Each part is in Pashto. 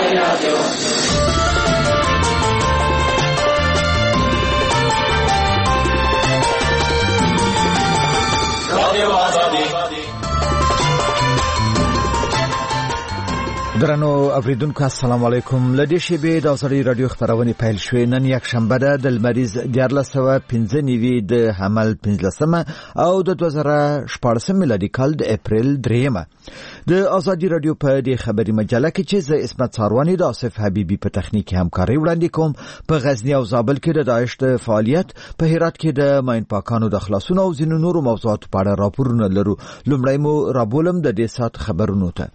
درنو اوریدونکو السلام علیکم. لدې شیبې د ازادي رادیو خبرونه پیل شوې. نن یک شنبه ده د لمریز 1415 د حمل 15 او د 2014 میلادي کال د اپریل 3 د ازادي رادیو په دې خبري مجله کې چې زه اسمت ساروانی د آصف حبیبي په تخنیکی همکاري وړاندې کوم. په غزنی او زابل کې د داعش د فعالیت، په هرات کې د ماین پاکانو د خلاصون او ځینو نورو موضوعاتو په اړه راپورونه لرو. لومړی مو رابولم د دې سات خبرونو ته.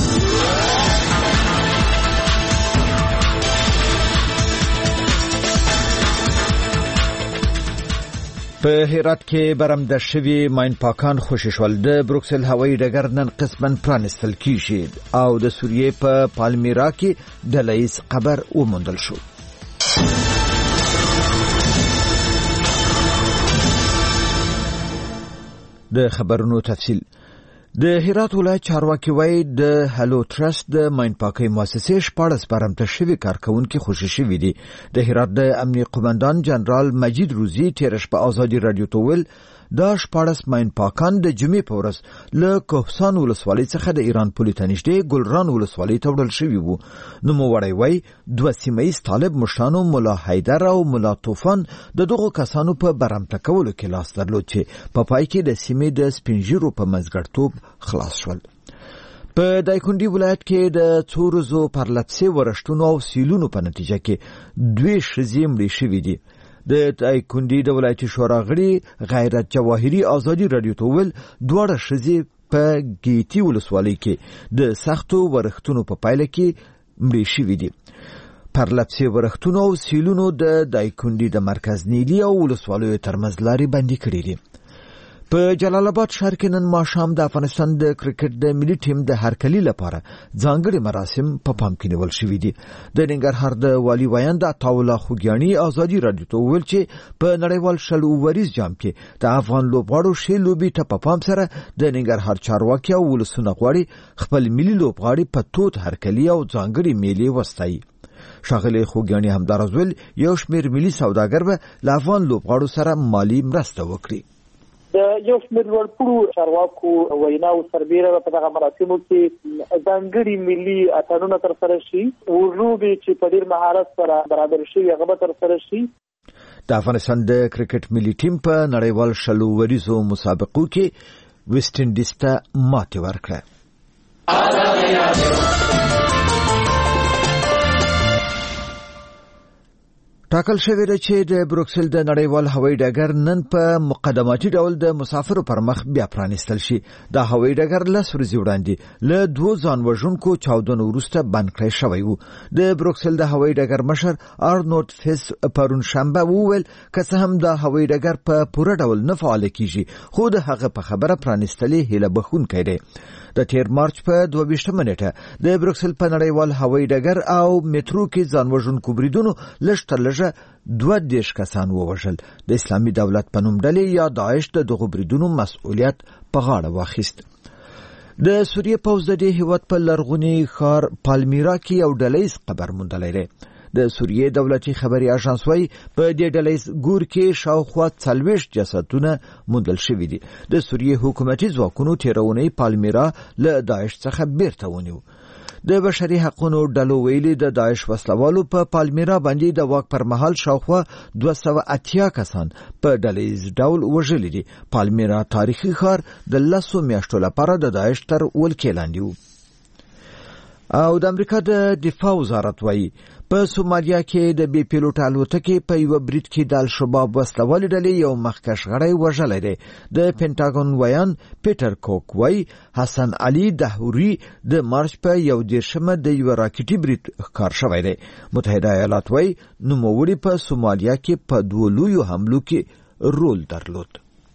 په هرات کې برمده شوی ماین پاکان خوشی شول. د بروکسل هوایي ډګر نن قسماً پرانستل کیږي او د سوریې په پالمیرا کې د لایس قبر وموندل شو. د خبرونو تفصیل. د هرات ولایت چارواکي وایي د هلو ټرست د ماین پاکۍ مؤسسې 14 برمته شوي کارکونکي خوشی شوي دي. د هرات د امنیه قومندان جنرال مجید روزي تیرش په ازادي رادیو ته ویل دا 14 ماین پاکان د جمعې په ورځ له کوهسان ولسوالۍ څخه د ایران پولې ته نږدې ګلران ولسوالۍ ته وړل شوي وو. نوموړی وایي دوه سیمه‌ییز طالب مشرانو ملا حیدر او ملا طوفان د دغو کسانو په برمته کولو کې لاس درلود چې په پای کې د سیمې د سپینژیرو په منځګړیتوب خلاص شول. په دایکنډي ولایت کې د څو ورځو پرلپسې ورښتونو او سیلونو په نتیجه کې 2 ښځې مړې شوې دي. د دایکنډي د ولایتي شورا غړي غیرت جواهري ازادي رادیو ته ویل دوه ښځې په ګیتی ولسوالۍ کې د سختو ورښتونو په پایله کې مړې شوې دي. پرلپسې ورښتونو او سیلونو د دایکنډي د مرکز نیلي او ولسوالیو ترمنځ لارې بندي کړې دي. په جلال آباد ښار کې نن ماښام د افغانستان د کرکټ د ملي ټیم د هرکلي لپاره ځانګړي مراسم په پام کې نیول شوي دي. د ننګرهار د والي ویاند عطاالله خوګیاڼي ازادي رادیو ته وویل چې په نړیوال شل اووریز جام کې د افغان لوبغاړو ښې لوبې ته په پام سره د ننګرهار چارواکي او ولسونه غواړي خپل ملي لوبغاړي په توت هرکلي او ځانګړي میلې وستایي. ښاغلی خوګیاڼي همداراز ویل یو شمېر ملي سوداګر به له افغان لوبغاړو سره مالي مرسته وکړي. د یو شمېر لوړپوړو چارواکو ویناو سربیره په دغه مراسمو کې ځانګړي ملي اتڼونه ترسره شي، لوبې چې په ډېر مهارت سره برابر شوي هغه به ترسره شي. د افغانستان د کرکټ ملي ټیم په نړیوال شل اووریزو مسابقو کې ویسټ انډیز ته ماتې ورکړه. ټاکل شوی دی چې د بروکسل د نړیوال هوایي ډګر نن په مقدماتي ډول د مسافرو پر مخ بیا پرانستل شي. دا هوایي ډګر 10 ورځې وړاندې له 2 ځانوژونکو چاودنو وروسته بند کړی شوی و. د بروکسل د هوایي ډګر مشر آرنولډ فیس پرون شنبه وویل که څه هم دا هوایي ډګر په پوره ډول نه فعال کیږي خو د هغه په خبره پرانستلې هیله بخښونکی دی. د تیر مارچ په 22 نیټه د بروکسل په نړیوال هوایي ډګر او میټرو کې ځانوژونکو بریدونو لږ تر لږه 22 کسان ووژل. د اسلامي دولت په نوم ډلې یا داعش د دغو بریدونو مسؤلیت په غاړه واخیست. د سوریې پوځ د دې هیواد په لرغوني ښار پالمیرا کې یو ډلیز قبر موندلی دی. د سوریې دولتي خبري اژانس وايي په دې ډلیز ګور کې شاوخوا 40 جسدونه موندل شوي دي. د سوریې حکومتي ځواکونو تیرونی پالمیرا له داعش څخه بیرته ونیو. د بشري حقوقو ډلو ویلي د داعش وسلوالو په پالمیرا باندې د واک پر مهال شاوخوا 280 کسان په ډلیز ډول وژلي دي. پالمیرا تاریخي ښار د 10 میاشتو لپاره د داعش تر ولکې لاندې و. او د امریکا د دفاع وزارت وايي په سومالیا کې د بي پیلوټ الوتکې په یو برید کې د الشباب وسلوالې ډلې یو مخکښ غړی وژلی دی. د پینټاګون ویان پیټر کوک وايي حسن علي دهوري د مارچ په 11 د یو راکټي برید ښکار شوی دی. متحده ایالات وايي نوموړي په سومالیا کې په 2 لویو حملو کې رول درلود.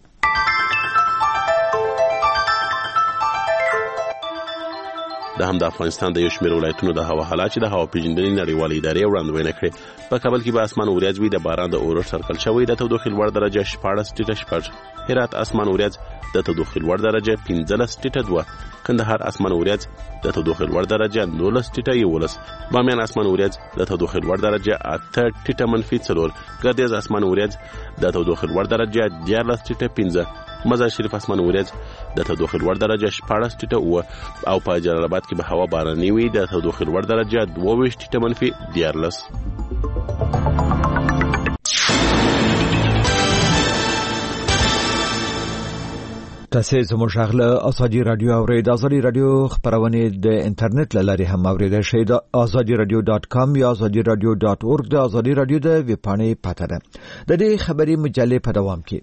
د افغانستان د یو شمېر ولایتونو د هوا حالات چې د هوا پیژندنې نړیوالې ادارې وړاندوینه کړې. په کابل کې به اسمان وریځ وي، د باران د اورښت سرکل شوی، د تودوخې لوړ درجه 14 ټیټه 6 هرات اسمان وریځ د تودوخې لوړ درجه 15 ټیټه 2 کندهار اسمان وریځ د تودوخې لوړ درجه 19 ټیټه 11 بامیان اسمان وریځ د تودوخې لوړ درجه 8 ټیټه -4 ګردیز اسمان وریځ د تودوخې لوړ درجه 14 ټیټه 15 مزار شریف اسمان وریځ د تودوخې لوړ درجه 14 ټیټه 9 او په جلال آباد کې به هوا باراني وي د تودوخې لوړ درجه 22 ټیټه -14 تاسو زموږ غږ ازادي رادیو اورئ. د ازادي رادیو خبرونه د انټرنیټ لاري هم اورئ شئ. د azadiradio.com یا azadiradio.org د ازادي رادیو د ویب پاڼې پته ده. د دې خبري مجلې په دوام کې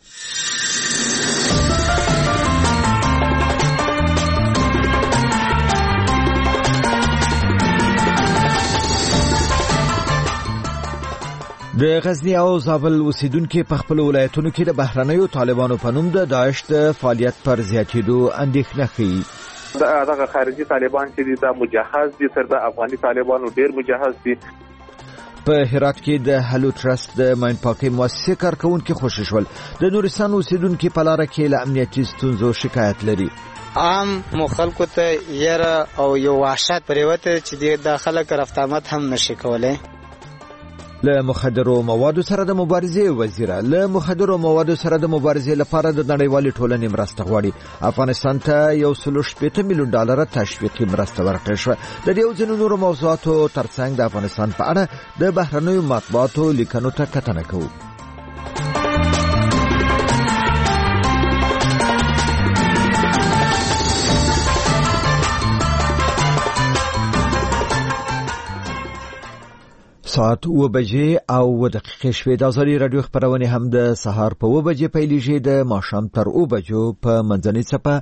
د غزنی او زابل اوسیدونکو په خپل ولایتونو کې د بهرنیو طالبانو په نوم د داعش د فعالیت پر زیاتېدو اندېښنه ښیي. دغه خارجي طالبان چې د مجهز دي تر د افغاني طالبانو ډیر مجهز دي. په هرات کې د هلو ټرست د ماین پاکي مؤسسې کارکونکو خوشی شول. د نورستان اوسیدونکو په لار کې له امنیتي ستونزو شکایت لري. عام مخالکو ته یره او یو وحشت پریوته چې د داخله کرفتامت هم نشي کولای. له مخدرو موادو سره د مبارزې وزیره له مخدرو موادو سره د مبارزې لپاره د نړیوالې ټولنې مرسته غواړي. افغانستان ته $1.8 میلیون تشویقي مرسته ورکړل شوه. د دې او ځینو نورو موضوعاتو ترڅنګ د افغانستان په اړه د بهرنیو مطبوعاتو لیکنو ته کتنه کوو. ساعت 9:00 او دقیقې شوې. د ازادي رادیو خبرونه هم د سهار په 9:00 پیلېږي د ماښام تر 9:00 په منځنۍ څپه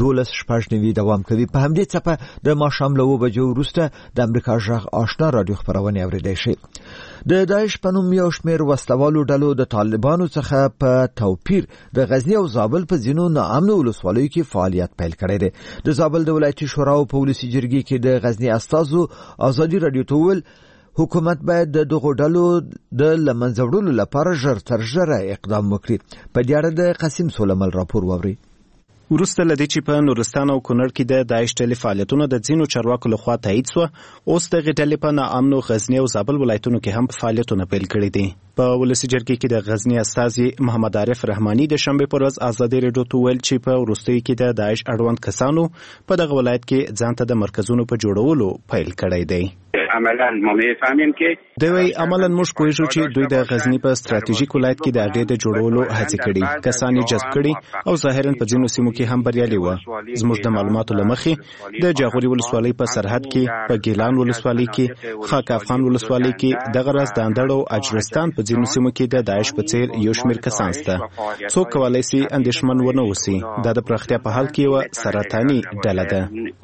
12:90 دوام کوي. په همدې څپه د ماښام له 9:00 وروسته د امریکا غږ آشنا رادیو خبرونه اوریدای شي. د داعش په نوم یو شمېر وسلوالو ډلو د طالبانو څخه په توپیر د غزنی او زابل په ځینو ناامنو ولسوالیو کې فعالیت پیل کړی دی. د زابل د ولایتي شورا او پولیسي جرګې کې د غزنی استازو ازادي رادیو ته ویل حکومت باید د دغو ډلو د لمنځوړلو لپاره ژر تر ژره اقدام وکړي. په دې اړه د قاسم سولمل راپور واوري. وروسته لدې چې په نورستان او کونړ کې د داعش ډلې فعالیتونه د ځینو چارواکو لخوا تایید شو، اوس دغه ډلې په ناامنو غزنی او زابل ولایتونو کې هم فعالیتونه پیل کړي دي. په ولسی جرګې کې د غزنی استازي محمد عارف رحماني د شنبه پر ورځ ازادي رادیو ته ویل چې په وروستۍ کې د داعش اړوند کسانو په دغه ولایت کې ځانته د مرکزونو په جوړولو پیل کړی دی. عملاً ما میفهمیم که دوی عملاً موږ پوهیږو چې دوی د غزنی په ستراتیژیک ولایت کې د اډې د جوړولو هڅه کړې، کسان یې جذب کړي او ظاهراً په ځینو سیمو کې هم بریالي وو. زموږ د معلوماتو لمخې د جاغوري ولسوالۍ په سرحد کې، په ګیلان ولسوالۍ کې، خاک افغان ولسوالۍ کې، دغه راز د اندړ او اجرستان په ځینو سیمو کې د داعش په څیر یو شمېر کسان شته. څوک کولای شي اندېښمن ونه اوسي. دا د پراختیا په حال کې یو سرطاني ډله ده.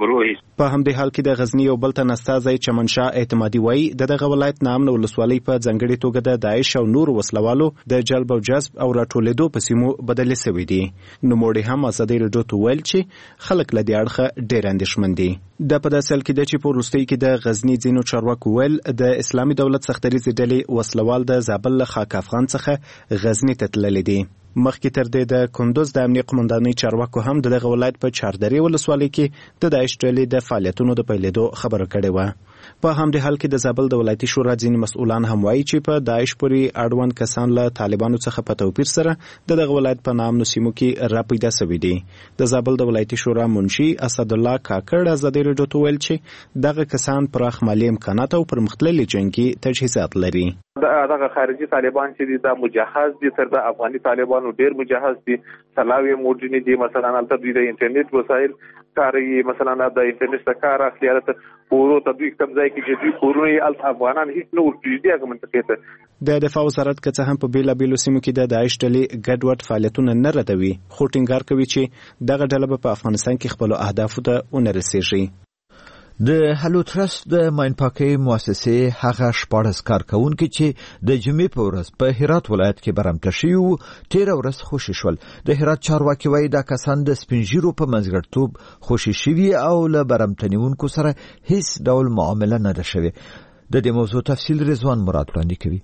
په همدې حال کې د غزنی یو بل تن استازی چمنشاه اعتمادي وایي دغه ولایت نامنه ولسوالۍ په ځانګړي توګه د داعش او نور وسلوالو د جلب او جذب او راټولېدو په سیمو بدلې شوې دي. نو موږ هم ازادي رادیو ته ویل چې خلک له دې اړخه ډېر اندېښمن دي. د په داسې حال کې چې په وروستۍ کې د غزنی ځینو چارواکو ویل د اسلامي دولت سختریزې ډلې وسلوال د زابل له خاک افغان څخه غزنی ته تللي دي. مخکې تر دې د کندوز د امنیه قومندانۍ چارواکو هم دغه ولایت په چاردرې ولسوالۍ کې د داعش ډلې د فعالیتونو د پیلېدو خبره کړې وه. په همدې حال کې د زابل د ولایتي شورا ځینې مسؤلان هم وایي چې په داعش پورې اړوند کسان له طالبانو څخه په توپیر سره دغه ولایت په نامنو سیمو کې راپیدا شوي دي. د زابل د ولایتي شورا منشي اسد الله کاکړ ازادي رادیو ته ویل چې دغه کسان پراخ مالي امکانات او پرمختللي جنگي تجهیزات لري. دغه خارجي طالبان چې د مجهز دي تر د افغاني طالبانو ډیر مجهز دي. سلاوي موډرني دي، مثلا البته د انټرنیټ وسایل کاروي، مثلا د انټرنیټ کار اخلي البته پورو تدوی کم ځای کې چې دوی پورونه افغانان هیڅ نو ورته هغه منطقه ته د دفاع وزارت که څه هم په بیلابیلو سیمو کې د داعش ډلې ګډوډ فعالیتونه نه ردوي، خو ټینګار کوي چې دغه ډله په افغانستان کې خپل اهدافو ته ونه رسیږي. د هلو ټرست د ماین پاکي مؤسسې هغه 14 کارکونکو چې د جمعې په ورځ په هرات ولایت کې برمته شوي وو 13 ورځ خوشي شول. د هرات چارواکي وایي دا کسان د سپینژیرو په منځګړیتوب خوشي شوي او له برمتنیونکو سره هیڅ ډول معامله نه ده شوې. د دې موضوع تفصیل رضوان مراد وړاندې کوي.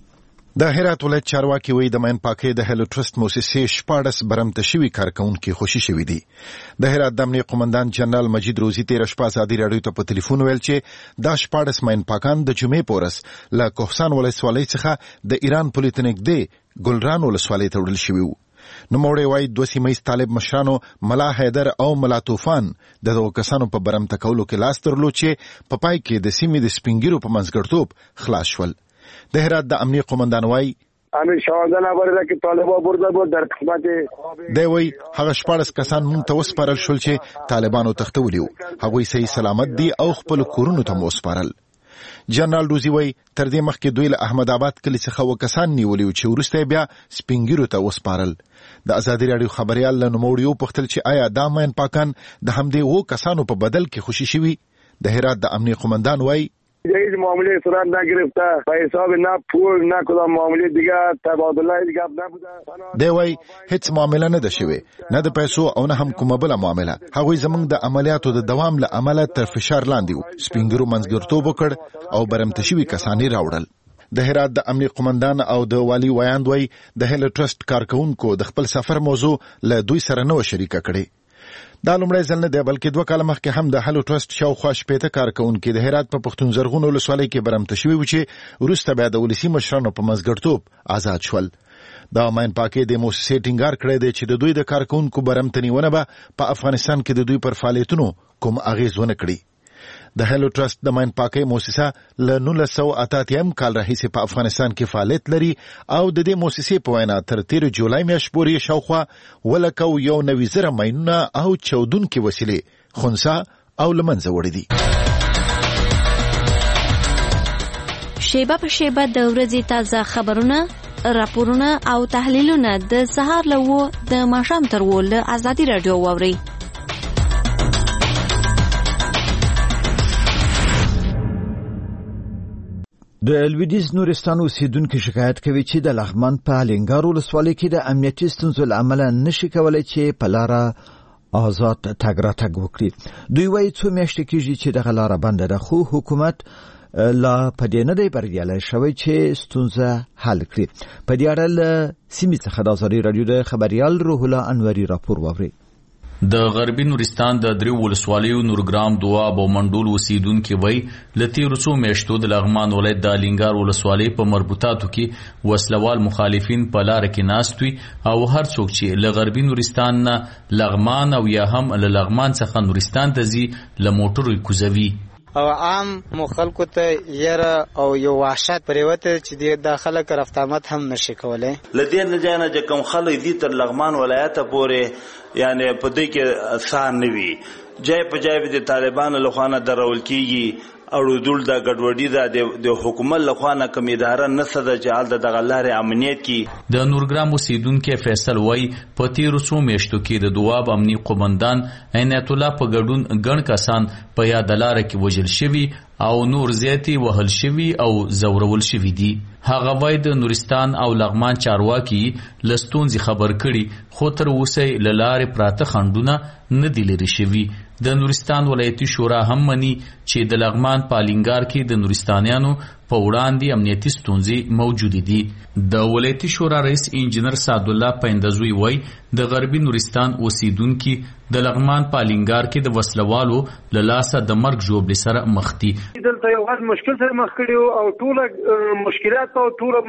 د هرات ولایت چارواکي وایي د ماین پاکۍ د هیلو ټرست موسسې 14 برمته شوي کارکونکي خوشي شوي دي. د هرات د امنیه قومندان جنرال مجید روزي تېره شپه ازادي راډیو ته په تلیفون ویل چې دا 14 ماین پاکان د جمعې په ورځ له کوهستان ولسوالۍ څخه د ایران پولې ته نږدې ګلران ولسوالۍ ته وړل شوي وو. نوموړی وایي 2 سیمه ییز طالب مشرانو ملا حیدر او ملا طوفان د دغو کسانو په برمته کولو کې لاس درلود چې په پای کې د سیمې د سپینګیرو په منځګړیتوب خلاص شول. د هرات د امنیه قومندان وایي امیر شواندن برده که طالبا برده بود در خدمت دی وایي هغه 14 کسان مونږ ته وسپارل شول چې طالبانو تښتولي وو. هغوی صحیح سلامت دي او خپل کورونو ته مو وسپارل. جنرال روزي وایي تر دې مخکې دوی له احمد آباد کلي څخه 2 کسان نیولي وو چې وروسته بیا سپینګیرو ته وسپارل. د ازادي راډیو خبريال له نوموړي وپوښتل چې آیا دا ماین پاکان د همدې 2 کسانو په بدل کې خوشي شوي؟ د هرات د امنیه قومندان وایي هیچ معامله صورت نگرفته به حساب نه پول نه کدام معامله دیگه تبادله گپ نبوده. دی وایي هیڅ معامله نه ده شوې، نه د پیسو او نه هم کومه بله معامله. هغوی زموږ د عملیاتو د دوام له امله تر فشار لاندې وو. سپینګیرو منځګړیتوب وکړ او برمته شوي کسان یې راوړل. د هرات د امنیه قومندان او د والي ویاند وایي د هیلو ټرست کارکونکو د خپل سفر موضوع له دوی سره نه و شریکه کړې. دا لومړی ځل نه دی بلکې 2 کاله مخکې هم د هیلو ټرست شاوخوا 15 کارکونکي د هرات په پښتون زرغون ولسوالۍ کې برمته شوي وو چې وروسته بیا د ولسي مشرانو په منځګړیتوب آزاد شول. دا ماین پاکۍ د موسسې ټینګار کړی دی چې د دوی د کارکونکو برمته نیونه به په افغانستان کې د دوی پر فعالیتونو کوم اغیز ونه کړي. د هیلو ټرست د ماین پاکۍ موسسه له 1988 کال راهیسې په افغانستان کې فعالیت لري او د دې موسسې په وینا تر 13 جولای میاشتې پورې شاوخوا 1,090,000 ماینونه او چاودونکې وسیلې خنثی او له منځه وړي دي. شیبه په شیبه د ورځې تازه خبرونه، راپورونه او تحلیلونه د سهار له 9 د ماښام تر 10 له ازادي راډیو واورئ. د لویدیز نورستان اوسیدونکو شکایت کوي چې د لغمان په الینګار ولسوالۍ کې د امنیتي ستونزو له امله نشي کولای چې په لاره آزاد تګ راتګ وکړي. دوی وایي 2 میاشتې کېږي چې دغه لاره بنده ده، خو حکومت لا په دې نه دی بریالی شوی چې ستونزه حل کړي. په دې اړه له سیمې څخه د ازادي راډیو د خبريال روح الله انوري راپور واورئ. د غربي نورستان د 3 ولسوالیو نورګرام، دواب او منډول اوسیدونکي وایي له تېرو 2 میاشتو د لغمان ولایت د الینګار ولسوالۍ په مربوطاتو کې وسلوال مخالفین په لاره کې ناست وي او هر څوک چې له غربي نورستان نه لغمان او یا هم له لغمان څخه نورستان ته ځي له موټرو کوزوي او عام مخالکو ته یره او یو وحشت پریوته چې د خلک رفتامت هم نشي کولای. لدې نه جانه چې کوم خلک دي تر لغمان ولایت پورې یعنی په دې کې آسان نه وي. جای په جای د طالبانو له خوا نه درول کیږي او دول د ګډوډي د حکومت له خوا نه کوم اداره نه سده جهال د غلارې امنیت کی. د نورګرام اوسیدونکو فیصل وای په تیرو 2 میاشتو کې د دواب امنی قومندان عنایت الله په ګډون ګڼ کسان په یاد لار کې وژل شوي او نور زیاتی وهل شوي او زورول شوي دي. هغه وای د نورستان او لغمان چارواکي لستونزي خبر کړي خو تر اوسه لاره پراته خندونه نه دی لري شوي. د نورستان ولایتي شورا هم مني چې د لغمان په الینګار کې د نورستانیانو په وړاندې امنیتي ستونزې موجود دي. د ولایتي شورا رئیس انجنیر سعد الله پیندزوی وای د غربي نورستان اوسیدونکو د لغمان په الینګار کې د وسلوالو له لاسه د مرګ ژوبل سره مخ دي. دلته یو غټ مشکل سره مخ کړي او ټول مشکلات او ټول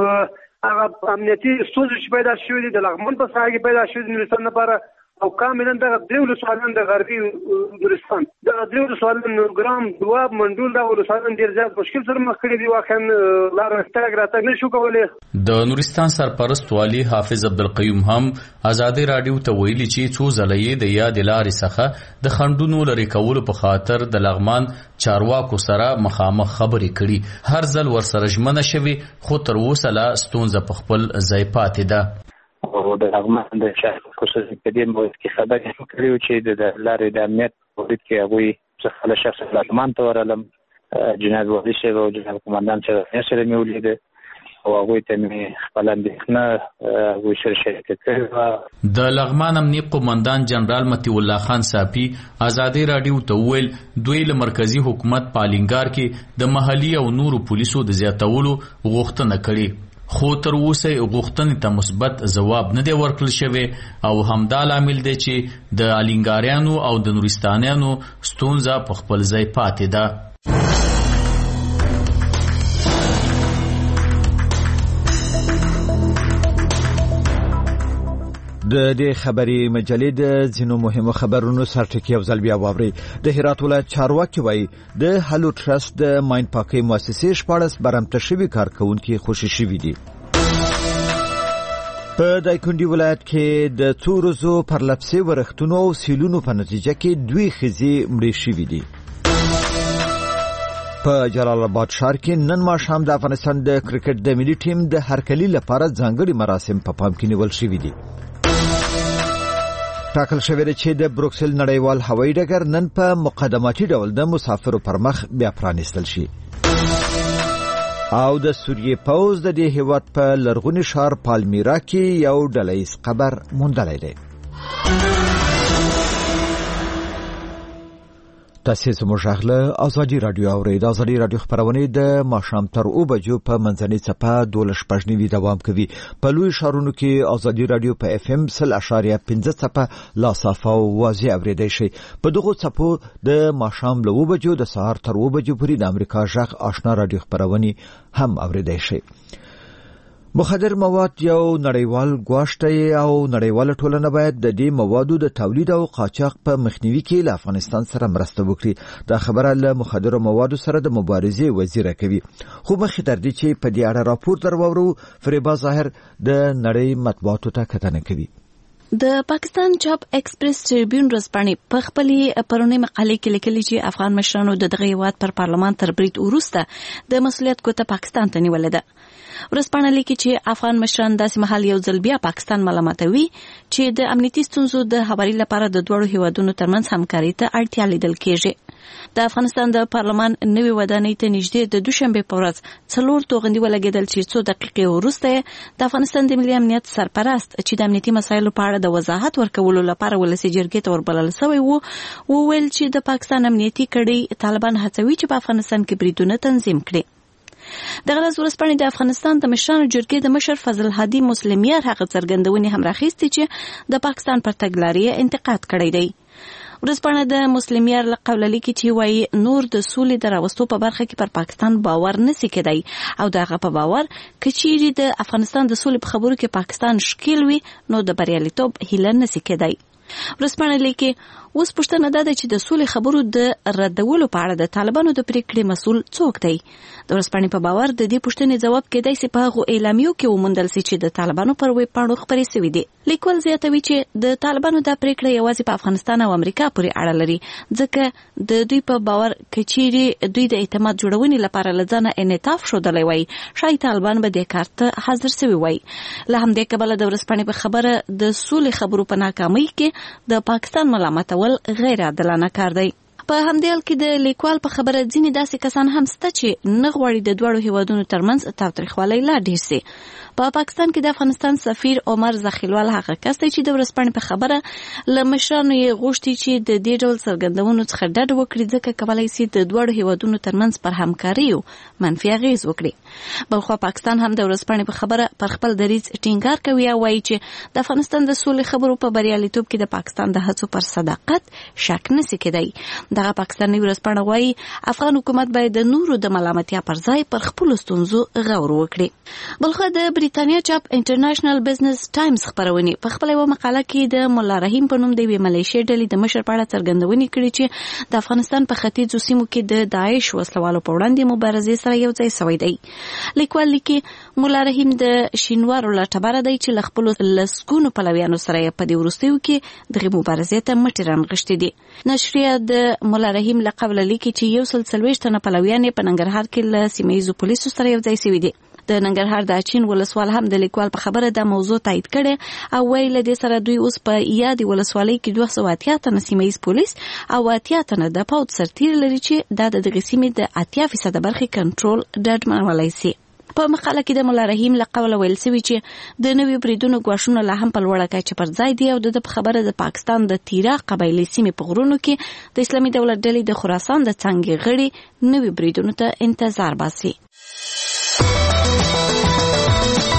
هغه امنیتي ستونزې چې پیدا شوې دي د لغمان په ساحه کې پیدا شوې دي نورستان لپاره او کاملا د دریو سوالن د غربي نورستان د دریو سوالن نورګرام، دواب، منډول دا ولسوالان ډیر زیات مشکل سره مخ کړي دي. واخن لار تګ راتګ نشو کولای. د نورستان سرپرست والی حافظ عبدالقیوم هم ازادي راډیو ته ویلي چې څو ځلې د یاد لارې څخه د خندونو لري کولو په خاطر د لغمان چارواکو سره مخامخ خبرې کړي. هر ځل ورسره ژمنه شوي خو تر اوسه لا ستونزه په خپل ځای پاتې ده. او د لغمان د شهر خصوصي په دې موضوع کې خبرې وکړې چې د لارې د امنیت په وړاندې کې هغوی څخه له شخص لغمان ته ورغلم. جناب والي صاحب او جناب قومندان صاحب سره مې ولیدل او هغوی ته مې خپل اندېښنه هغوی سره شریکه کړې. د لغمان امنیه قومندان جنرال مطیع الله خان صافي ازادي راډیو ته وویل دوی له مرکزی حکومت په الینګار کې د محلي او نورو پولیسو د زیاتولو غوښتنه کړې خو تر اوسه غوښتنې ته مثبت ځواب نه دی ورکړل شوی او همدا لامل دی چې د الینګاریانو او د نورستانیانو ستونزه په خپل ځای پاتې ده. د دې خبري مجلې د ځینو مهمو خبرونو سرټکی او ځل بیا واوري. د هرات ولایت چارواکي وایي د هلو ټرست د ماین پاکي مؤسسې شپاړس برمته شوي کارکونکي خوشي شوي دي. په دایکنډي ولایت کې د څو ورځو پرلپسې ورښتونو او سیلونو په نتیجه کې 2 ښځې مړې شوي دي. په جلال آباد ښار کې نن ماښام د افغانستان د کرکټ د ملي ټیم د هرکلي لپاره ځانګړي مراسم په پام کې نیول شوي دي. ټاکل شوی دی چې د بروکسل نړیوال هوایي ډګر نن په مقدماتي ډول د مسافرو پر مخ بیا پرانیستل شي. او د سوریې پوځ د دې هیواد په لرغوني ښار پالمیرا کې یو ډلهییز قبر موندلی دی. تاسو زموږ غږ ازادي رادیو اورئ. د ازادي رادیو خبرونه د ماښام تر 2 بجو په منځنۍ څپه 12:15 دوام کوي. په لوی ښارونو کې ازادي رادیو په FM 100.5 څپه لا صافه او واضح اوریدای شي. په دغه څپو د ماښام له 2 بجو د سهار تر 2 بجو پورې د امریکا غږ آشنا رادیو خبرونه هم اوریدای شي. مخدر مواد یو نړیوال ګواښ دی او نړیواله ټولنه باید د دې موادو د تولید او قاچاق په مخنیوي کې له افغانستان سره مرسته وکړي. دا خبره له مخدر موادو سره د مبارزې وزیر کوي. خو مخې تر دې چې په دې اړه راپور درواورو، فریبا ظاهر د نړۍ مطبوعاتو ته کتنه کوي. د پاکستان چاپ ایکسپریس ټریبیون ورځپاڼې په خپلې پرونی مقالې کې لیکلي چې افغان مشرانو د دغه هیواد پر پارلمان تر برید وروسته د مسؤلیت ګوته پاکستان ته نیولې ده. ورځپاڼه لیکي چې افغان مشران داسې مهال یو ځل بیا پاکستان ملامتوي چې د امنیتي ستونزو د هواري لپاره د دوړو هیوادونو ترمنځ همکاري ته اړتیا لیدل کېږي. د افغانستان د پارلمان نوې ودانۍ ته نږدې د دوشنبه په ورځ 4 توغندي ولګېدل چې 2 دقیقې وروسته د افغانستان د ملي امنیت سرپرست چې د امنیتي مسایلو په اړه د وضاحت ورکولو لپاره ولسی جرګې ته وربلل شوی وو، وویل چې د پاکستان امنیتي کړۍ طالبان هڅوي چې په افغانستان کې بریدونه تنظیم کړي. دغه ورځ ورځپاڼې د افغانستان د مشرانو جرګې د مشر فضل هادي مسلمیار هغه څرګندونې هم راخیستې چې د پاکستان پر تګلارې انتقاد کړی دی. ورځپاڼه د مسلمیار له قوله لیکي چې وایي نور د سولې د راوستو په برخه کې پر پاکستان باور نسی کېدی او دغه په باور کچېری د افغانستان د سولې په خبرو کې پاکستان شکیل وي نو د بریالیتوب هیله نسی کېدی. ورځپاڼه لیکي اوس پوښتنه ده چې د سولې خبرو د ردولو په اړه د طالبانو د پریکړې مسؤل څوک دی. د ورځپاڼې په باور د دې پوښتنې ځواب کېدای شي په هغو اعلامیو کې وموندل شي چې د طالبانو پر ویب پاڼو خپرې شوي دي. لیکوال زیاتوي چې د طالبانو دا پریکړه یوازې په افغانستان او امریکا پورې اړه لري، ځکه د دوی په باور کچېری دوی د اعتماد جوړونې لپاره لځنه انعطاف شودلې وای، شاید طالبان به د کار ته حاضر شوي وای. له همدې کبله د ورځپاڼې په خبره د سولې خبرو په ناکامۍ کې د پاکستان ملامتول غیر عادلانه کار دی. په همدې حال کې د لیکوال په خبره ځینې داسې کسان هم شته چې نه غواړي د دوړو هیوادونو ترمنځ تاوتریخوالی لا ډېر شي. په پاکستان کې د افغانستان سفیر عمر زخیلوال هغه کس دی چې د ورځپاڼې په خبره له مشرانو یې غوښتي چې د دې ډول څرګندونو څخه ډډ وکړي، ځکه کولی شي د دوړو هیوادونو ترمنځ پر همکاري منفي اغېز وکړي. بلخوا پاکستان هم د ورځپاڼې په خبره پر خپل دریځ ټینګار کوي او وایي چې د افغانستان د سولې خبرو په بریالیتوب کې د پاکستان د هڅو پر صداقت شک نشي کېدی. دغه پاکستاني ورځپاڼه وایي افغان حکومت باید د نورو د ملامتیا پر ځای پر خپلو ستونزو غور وکړي. بلخوا د بریتانیا چاپ انټرنیشنل بزنس ټایمز خبرونه په خپل یو مقاله کې د مولا رحیم په نوم د وی ملیشیا ډلې د مشر په اړه څرګندونې کړې چې د افغانستان په ختیځو سیمو کې د داعش وسلوالو په وړاندې مبارزې سره یو ځای شوی دی. لیکوال لیکي مولا رحیم د شینوارو لټبره دی چې ل خپل لسګونو پلویانو سره په دې وروستیو کې د مبارزې ته مټې رانغښتې دي. نشریه د مولا رحیم له قوله لیکي چې 140 تنه پلویان په ننګرهار کې له سیمه‌ییزو پولیسو سره یو ځای شوي دي. د ننګرهار د اچین ولسوال هم د لیکوال په خبره د موضوع تایید کړي او ویل د سره دوی اوس په یادې ولسوالۍ کې 280 تنه سیمه‌ییز پولیس او 80 تنه د پوځ سرتیر لري چې د دغه سیمې د 80% برخې کنټرول ډاډمنولای شي. په مقاله کې د مولا رحیم له قوله ویل شوي چې د نویو بریدونو ګواښونه لا هم په لوړه کچه پر ځای دي او د خبره د پاکستان د تیرا قبایلي سیمې په غرونو کې د اسلامي دولت ډلې د خراسان د څنګه غړي نویو بریدونو ته انتظار باسي.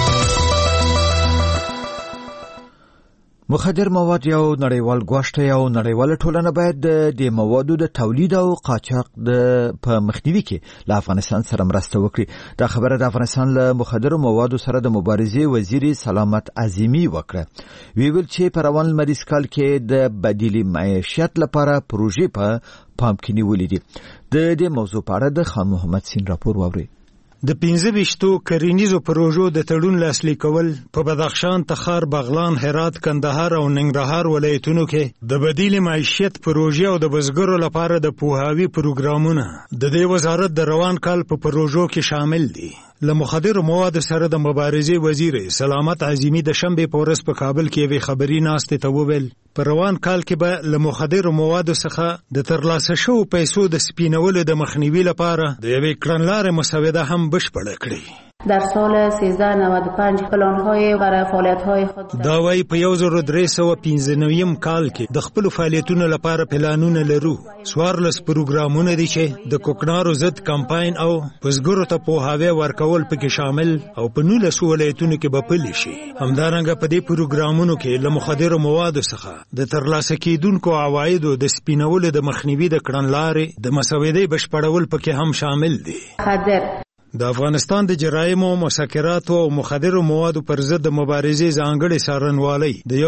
مخدر مواد یو نړیوال ګواښ دی او نړیواله ټولنه باید د موادو د تولید او قاچاق په مخنیوي کې له افغانستان سره مرسته وکړي. دا خبره د افغانستان له مخدر موادو سره د مبارزې وزیر سلامت عظیمی وکړه. ویل چې په روان لمریز کال کې د بدیل معیشت لپاره پروژې په پام کې نیولې دي. د دې موضوع په اړه د خان محمد سین راپور واوري. د 15 کرنیزو پروژو د تړون لاسلیک کول په بدخشان، تخار، بغلان، هرات، کندهار او ننګرهار ولایتونو کې د بدیل معیشت پروژې او د بزګرو لپاره د پوهاوي پروګرامونه د دې وزارت د روان کال په پروژو کې شامل دي. له مخدر موادو سره د مبارزې وزیر سلامت عظیمی د شنبه په ورځ په کابل کې وی خبري ناشته ته وویل په روان کال کې به له مخدر موادو څخه د ترلاسه شو پیسو د سپینولو د مخنیوي لپاره د یوې کړنلارې مسوده هم بشپړه کړې. در سال 1395 پلان‌های برای فعالیت‌های خود دا وايي په 1395 کال کې د خپل فعالیتونو لپاره پلانونه لرو. سوارلس پروګرامونه دي چې د کوکنارو ضد کمپاین او بزګرو ته پوهاوی ورکول پکې شامل او په 19 ولایتونو کې به پلي شي. همدارنګه په دې پروګرامونو کې له مخدر موادو څخه د ترلاسه کیدونکو عوایدو د سپینولو د مخنیوي د کړنلارې د مسودې بشپړول پکې هم شامل دي. د افغانستان د جرایمو، مسکراتو او مخدرو موادو پر ضد د مبارزې ځانګړي څارنوالۍ د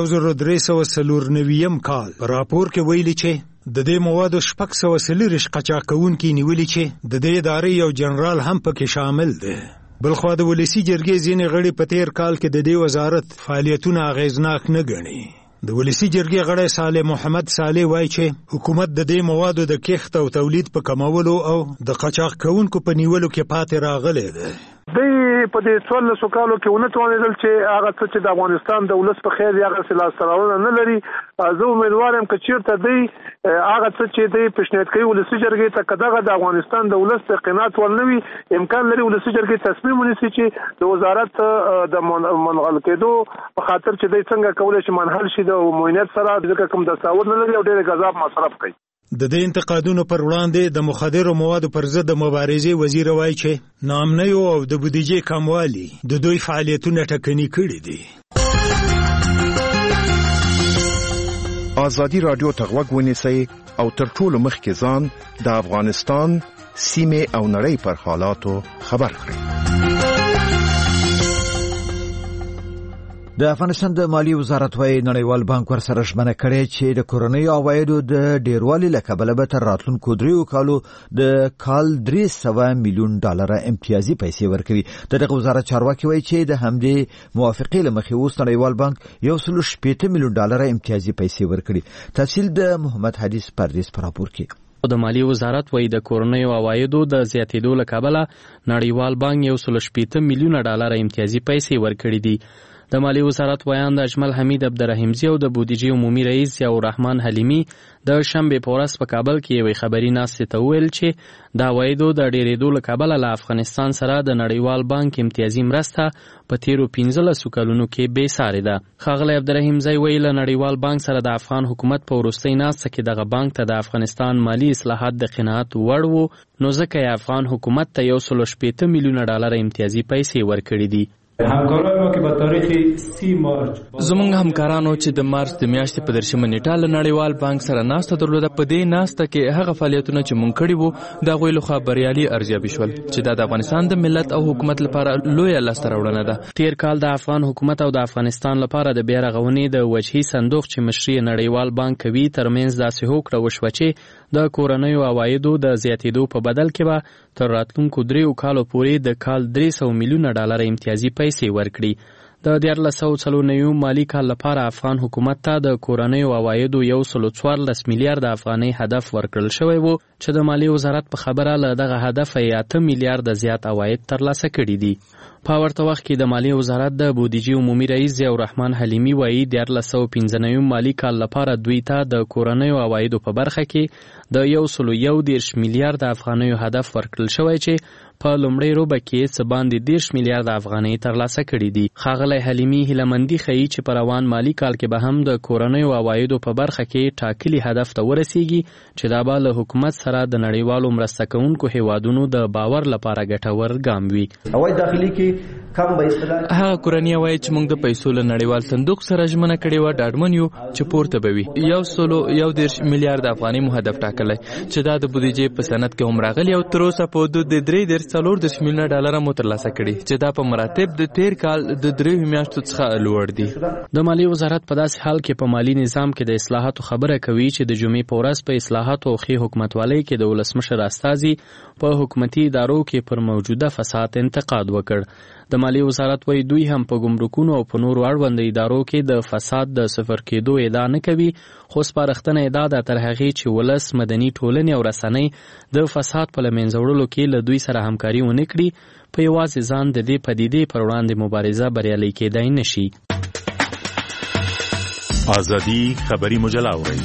1394 کال په راپور کې ویلي چې د دې موادو 640 قاچاقونکي نیولي چې د دې ادارې یو جنرال هم پکې شامل دی. بلخوا د ولسی جرګې ځینې غړي په تیر کال کې د دې وزارت فعالیتونه اغیزناک نه ګڼي. د ولسی جرګې غړی صالح محمد صالح وایي چې حکومت د دې موادو د کښت او تولید په کمولو او د قاچاق کوونکو په نیولو کې پاتې راغلی دی. په دې 14 کالو کې ونه توانېدل چې هغه څه چې د افغانستان د ولس په خیر هغه سلاسته نه لري. زه امیدوار یم چې چیرته دی هغه څه چې دی پیشنهاد کوي ولسی جرګې ته کداغه د افغانستان د ولس د قناعت ولنوي امکان لري ولسی جرګې تصمیم ونیسي چې د وزارت د منغل کېدو په خاطر چې دی څنګه کولای شي منحل شي د موینت سره ځکه کوم تصور نه لري او ډېر غذاب مصرف کوي. د دې انتقادونو پر وړاندې د مخدر موادو پر ضد د مبارزې وزیر وایي چې ناامنۍ او د بودیجې کموالی د دوی فعالیتونه ټکني کړي دي. ازادي رادیو ته غوږ ونیسئ او تر ټولو مخکې ځان د افغانستان سیمې او نړۍ پر حالاتو خبر کړئ. د افغانستان د مالی وزارت وايي نړیوال بانک ورسره ژمنه کړې چې د کورنۍ عوایدو د ډیروالي له کبله به تر راتلونکو 3 کالو د کال 300 میلیون ډالر امتیازي پیسې ورکوي. دغه وزارت چارواکي وايي چې د همدې موافقې له مخې اوس نړیوال بانک 160 میلیون ډالر امتیازي پیسې ورکړي. تفصیل د محمد حدیث پردیس پر راپور کې. د مالی وزارت وايي د کورنۍ عوایدو د زیاتېدو له کبله نړیوال بانک 160 میلیون ډالر امتیازي پیسې ورکړي دي. د مالی وزارت ویان د اجمل حمید عبدالرحیمزی او د بودیجې عمومي رئیس ضیاء الرحمن حلیمی د شنبه په ورځ په کابل کې یوې خبري ناشته ته ویل چې د عوایدو د ډېرېدو له کبله له افغانستان سره د نړیوال بانک امتیازي مرسته په تیرو 15 کلونو کې بې ساري ده. ښاغلی عبدالرحیمزی ویل له نړیوال بانک سره د افغان حکومت په وروستۍ ناسته کې دغه بانک ته د افغانستان مالی اصلاحات د قناعت وړ وو، نو ځکه یې افغان حکومت ته 160 میلیون ډالر امتیازي پیسې ورکړي دي. همکارانو کې په تاریخ 30 مارچ زموږ همکارانو چې د مارچ د میاشتې په 13 نیټه له نړیوال بانک سره ناسته درلوده، په دې ناسته کې هغه فعالیتونه چې مونږ کړي وو د هغوی لخوا بریالي ارزیابي شول چې دا د افغانستان د ملت او حکومت لپاره لویه لاسته راوړنه ده. تیر کال د افغان حکومت او د افغانستان لپاره د بیا رغونې د وجهي صندوق چې مشري نړیوال بانک کوي ترمنځ داسې هوکړه وشوه چې د کورنیو عوایدو د زیاتېدو په بدل کې به تر راتلونکو 3 کالو پورې د کال 300 میلیون ډالر امتیازي پیسې ورکړي. د 1440 مالی کال لپاره افغان حکومت ته د کورنیو عوایدو 114 میلیارډ افغانۍ هدف ورکړل شوی وو چې د مالی وزارت په خبره له دغه هدف 8 میلیارډ زیات عواید ترلاسه کړي دي. په ورته وخت کې د مالی وزارت د بودیجې عمومي رئیس ضیاء الرحمن حلیمی وایي 1415 مالی کال لپاره دوی ته د کورنیو عوایدو په برخه کې د 111 میلیارډ افغانیو هدف ورکړل شوی چې په لومړۍ روبه کې څه باندې 10 میلیارډ افغانۍ ترلاسه کړي دي. ښاغلی حلیمي هیلهمندي ښیي چې په روان مالي کال کې به هم د کورنیو عوایدو په برخه کې ټاکلي هدف ته ورسیږي چې دا به له حکومت سره د نړیوالو مرسته کوونکو هیوادونو د باور لپاره ګټور ګام وي. عواید داخلي کې کم به اصطلاح هغه کورنۍ عواید چې موږ د پیسو له نړیوال صندوق سره ژمنه کړې وه ډاډمن یو چې پورته به وي. 110 میلیارډ افغانۍ مو هدف ټاکلی چې دا د بودیجې په سند کې هم راغلی او تر اوسه په حدود د 3.4 میلیونه ډالر مو ترلاسه کړي چې دا په مراتب د تیر کال د 3 میاشتو څخه لوړ دي. د مالیې وزارت په داسې حال کې په مالی نظام کې د اصلاحاتو خبره کوي چې د جمعې په ورځ په اصلاحاتو او ښې حکومتوالۍ کې د ولسمشر استازي په حکومتي ادارو کې پر موجوده فساد انتقاد وکړ. د مالیې وزارت وایي دوی هم په ګمرکونو او په نورو اړوند ادارو کې د فساد د صفر کېدو ادعا نه کوي، خو سپارښتنه ادعا ده تر هغې چې ولس، مدني ټولنې او رسنۍ د فساد په له منځه وړلو کې له دوی سره همکاري ونه کړي، په یوازې ځان د دې پدیدې پر وړاندې مبارزه بریالۍ کېدای نه شي. ازادي خبري مجله اورئ.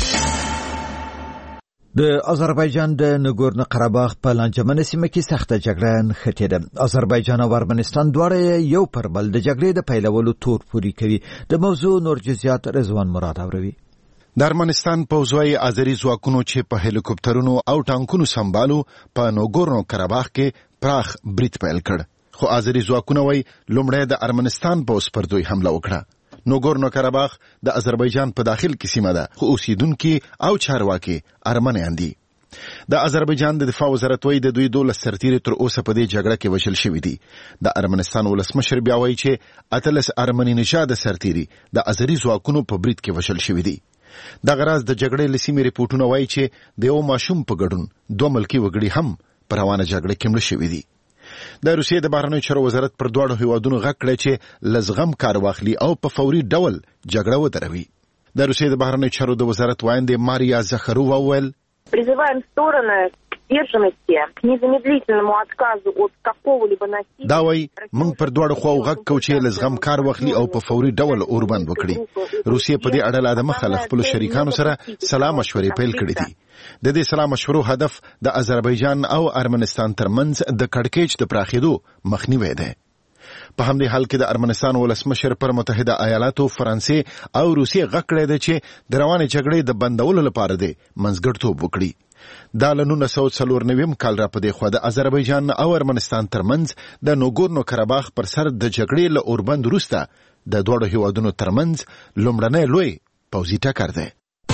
د آذربایجان د نګورنو قرهباغ په لانجمنه سیمه کې سخته جګړه نښتې ده. آذربایجان او ارمنستان دواړه یو پر بل د جګړې د پیلولو تور پوري کوي. د موضوع نور جزئیات رضوان مراد اوروي. د ارمنستان پوځوي آذری ځواکونو چې په هلیکوپټرونو او ټانکونو سمبالو په نګورنو قرهباغ کې پراخ برید پیل کړ، خو آذری ځواکونه وایي لومړی د ارمنستان پوځ پر دوی حمله وکړه. نګورنو قرهباغ د آذربایجان په داخل کې سیمه ده، خو اوسیدونکي او چارواکي ارمنیان دي. د آذربایجان د دفاع وزارت وایي د دوی 12 سرتیري تر اوسه په دې جګړه کې وژل شوي دي. د ارمنستان ولسمشر بیا وایي چې 18 ارمني نژاده سرتیري د آذری ځواکونو په برید کې وژل شوي دي. دغه راز د جګړې له سیمې ریپورټونه وایي چې د یو ماشوم په ګډون 2 ملکي وګړي هم په روانه جګړه کې مړه شوي دي. د روسیې د بهرنیو چارو وزارت پر دواړو هیوادونو غږ کړی چې له زغم کار واخلي او په فوري ډول جګړه ودروي. د روسیې د بهرنیو چارو د وزارت وایندې ماریا زخرووا وویل призываем стороны к сдержанности, к незамедлительному отказу от какого-либо насилия. دا وایي موږ پر دواړو خواو غږ کوو چې له زغم کار واخلي او په فوري ډول اوربند وکړي. روسیې په دې اړه له مخه له خپلو شریکانو سره سلا مشورې پیل کړې دي. د دې سلا مشورو هدف د آذربایجان او ارمنستان ترمنځ د کړکېچ د پراخېدو مخنیوی دی. په همدې حال کې د ارمنستان ولسمشر پر متحده ایالاتو، فرانسې او روسیې غږ کړی دی چې د روانې جګړې د بندولو لپاره دی منځګړیتوب وکړي. دا له 1994 کال را په دې خوا د آذربایجان او ارمنستان ترمنځ د نګورنو قرهباغ پر سر د جګړې له اوربند وروسته د دواړو هیوادونو ترمنځ لومړنی لوی پوځي ټکر دی.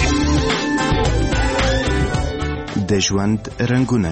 د ژوند رنګونه.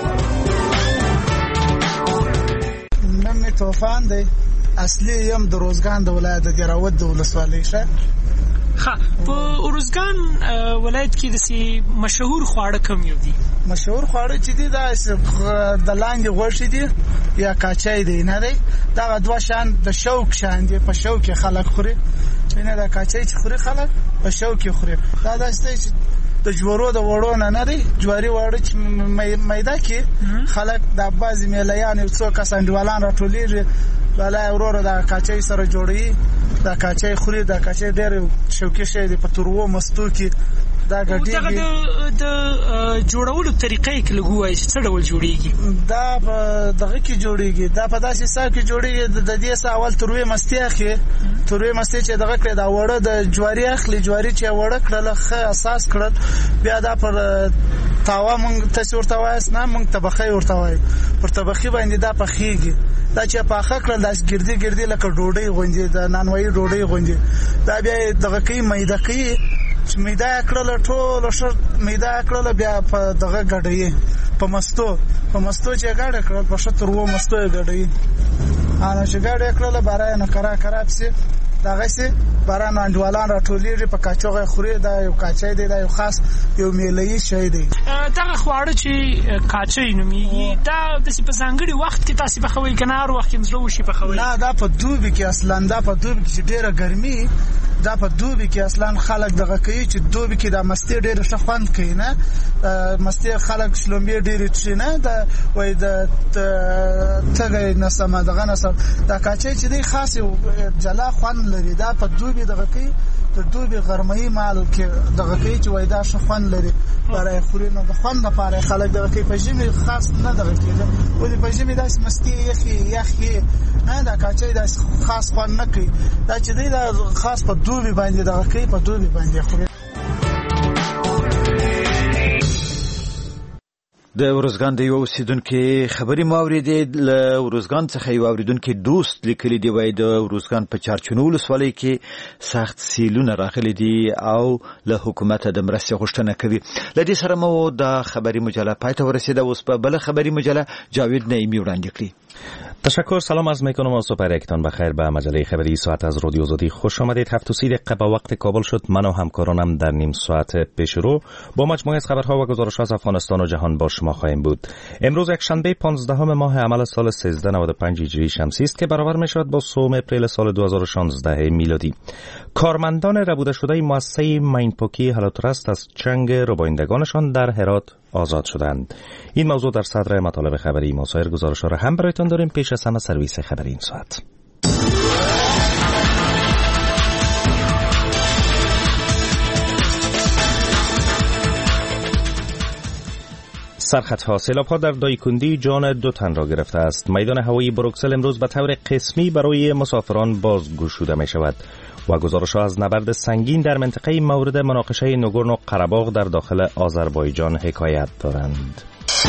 نن می توفان دی اصلي یم د روزګان د ولایت د ګراوت د ولسوالۍ ښه. په روزګان ولایت کې د مشهور خواړه کوم یو دي؟ مشهور خواړه چې دي دا د لاندې غوښې دي یا کاچای دی نه دی. دا دوه شان د شوک شان دي، په شوک کې خلک خوري. نه دا کاچای چې خوري خلک په شوک کې خوري. دا داسې د جوړو د وړو نه دی، جواري وړو چې میده کې خلک د بعضې میلیان یو څو کس انډیوالان راټولېږي، ولای وروره د کاچۍ سره جوړوي، د کاچۍ خوري. د کاچۍ ډېر شوقي شی دی، په تروو مستو کې دا ګډېږي. د جوړولو طریقه یې که لږ ووایي چې څه ډول جوړېږي؟ دا په دغه کې جوړېږي، دا په داسې حساب کې جوړېږي. د دې څه اول تروې مستې اخلي، تروې مستې چې دغه کړې دا وړه د جواري اخلي، جواري چې وړه کړله ښه اساس کړل، بیا دا پر تاوا مونږ تاسې ورته وایاست نه، مونږ طبخۍ ورته وایو. پر طبخي باندې دا پخېږي. دا چې پاخه کړل داسې ګردي ګردي لکه ډوډۍ غوندې، د نانوایي ډوډۍ غوندې. دا بیا یې دغه کوي، میده کوي. چې میده یې کړله ټوله ښه میده یې کړله، بیا په دغه ګډوي، په مستو چې یې ګډه کړل، په ښه تروو مستو یې ګډوي. نو چې ګډه یې کړله باره نو کرا پسې دغسې بارانو انډیوالان راټولېږي، په کاچوغه خوري. دا یو کاچی دی، دا یو خاص یو میله‌یي شی دی. دغه خواړه چې کاچی نومېږي دا داسې په ځانګړي وخت کې تاسې پخوئ که نه هر وخت کې زړه وشي پخوئ؟ نه، دا په دوبي کې اصلا، دا په دوبي کې چې ډېره ګرمي، دا په دوبي کې اصلا خلک دغه کوي چې دوبي کې دا مستې ډېره ښه خوند کوي. نه مستې خلک شلومبې ډېرې څښي، نه دا وایي د تږی نسمه دغه نسم. دا کاچی چې دی خاص یو جلا خوند لري دا په دوبي دغه کې د دوبي غرمې مال کې دغه کې چې وای دا ښه خوند لري برای خوري نو د خوند لپاره خلک دغه کې په ژمي خاص نه دغه کېږي او د په ژمي داسې مستی یخي نه دا کاچې داسې خاص خوند نه کوي دا چې دی دا خاص په دوبي باندې دغه کې په دوبي باندې خوري. د ورزګان د یو اوسیدونکو خبري ماوریدې له ورزګان څخه یو اوریدونکو دوست لیکلي دی وای د ورزګان په چارچونو ولسوالۍ کې سخت سیلونه راغلي دي او له حکومت د مرستې غوښتنه کوي. له دې سره مو د خبري مجله پای ته ورسیده. اوس په بل خبري مجله جاوید نعیمی وړاندې کړي. تشکر. سلام عرض میکنم و صبح یکتان بخیر. به مجله خبری ساعت از رادیو آزادی خوش آمدید. 7:30 دقیقه با وقت کابل شد. من و همکارانم در نیم ساعت پیش رو با مجموعه از خبرها و گزارش‌ها از افغانستان و جهان با شما خواهیم بود. امروز یک شنبه 15 ماه عمل سال 1395 هجری شمسی است که برابر می‌شود با 3 اپریل سال 2016 میلادی. کارمندان ربوده شده مؤسسه ماینپوکی هلوترست از چنگ ربایندگانشان در هرات آزاد شدند. این موضوع در صدر مطالب خبری ما. سایر گزارش‌ها را هم برایتان داریم. پیش از همه سرویس خبری این ساعت. سرخطها. سیلاب‌ها در دایکندی جان 2 تن را گرفته است. میدان هوایی بروکسل امروز به طور قسمی برای مسافران بازگشوده می‌شود و گزارش‌ها از نبرد سنگین در منطقه مورد مناقشه نگورنو قره‌باغ در داخل آذربایجان حکایت دارند.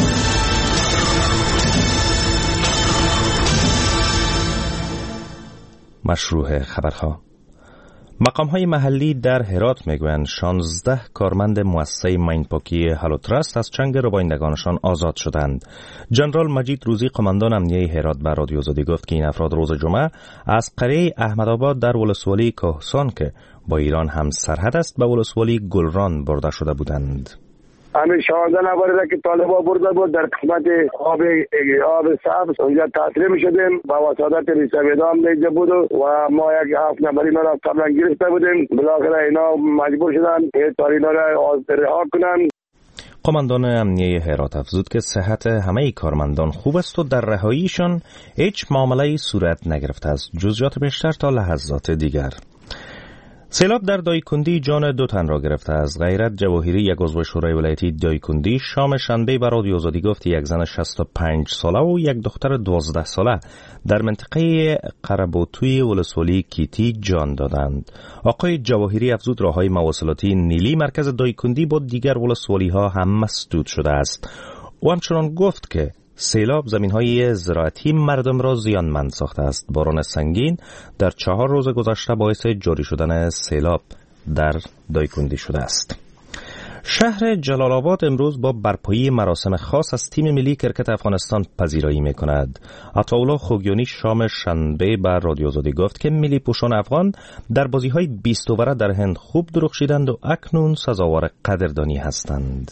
مشروع خبرها. مقام‌های محلی در هرات میگویند 16 کارمند مؤسسه ماینپوکی هلوترست از چنگ ربایندگانشان آزاد شدند. جنرال مجید روزی قماندان امنیه هرات به رادیو آزادی گفت که این افراد روز جمعه از قریه احمدآباد در ولسوالی کهسان که با ایران هم سرحد است به ولسوالی گلران برده شده بودند. همین 16 نفر که طالبا برده بود در قسمت آب سبز اونجا تعطیل می‌شدیم با وسادت ریسویدام دیده بود و ما یک 7 نفری را قبلا گرفته بودیم. بالاخره اینا مجبور شدن اینا را رها کنن. قماندان امنیه هرات افزود که صحت همه کارمندان خوب است و در رهاییشان هیچ معامله‌ای صورت نگرفته است. جزئیات بیشتر تا لحظات دیگر. سیلاب در دایکندی جان 2 تن را گرفته است. غیرت جواهری یک عضو شورای ولایتی دایکندی شام شنبه به رادیو آزادی گفت یک زن 65 ساله و یک دختر 12 ساله در منطقه قره‌بوتوی ولسوالی کیتی جان دادند. آقای جواهری افزود راههای مواصلاتی نیلی مرکز دایکندی با دیگر ولسوالی‌ها هم مسدود شده است. او همچنان گفت که سیلاب زمین‌های زراعتی مردم را زیانمند ساخته است. باران سنگین در 4 روز گذشته باعث جاری شدن سیلاب در دایکندی شده است. شهر جلال آباد امروز با برپایی مراسم خاص از تیم ملی کرکت افغانستان پذیرایی می‌کند. عطاالله خوگیانی شام شنبه بر رادیو آزادی گفت که ملی پوشان افغان در بازی‌های 20 اووره در هند خوب درخشیدند و اکنون سزاوار قدردانی هستند.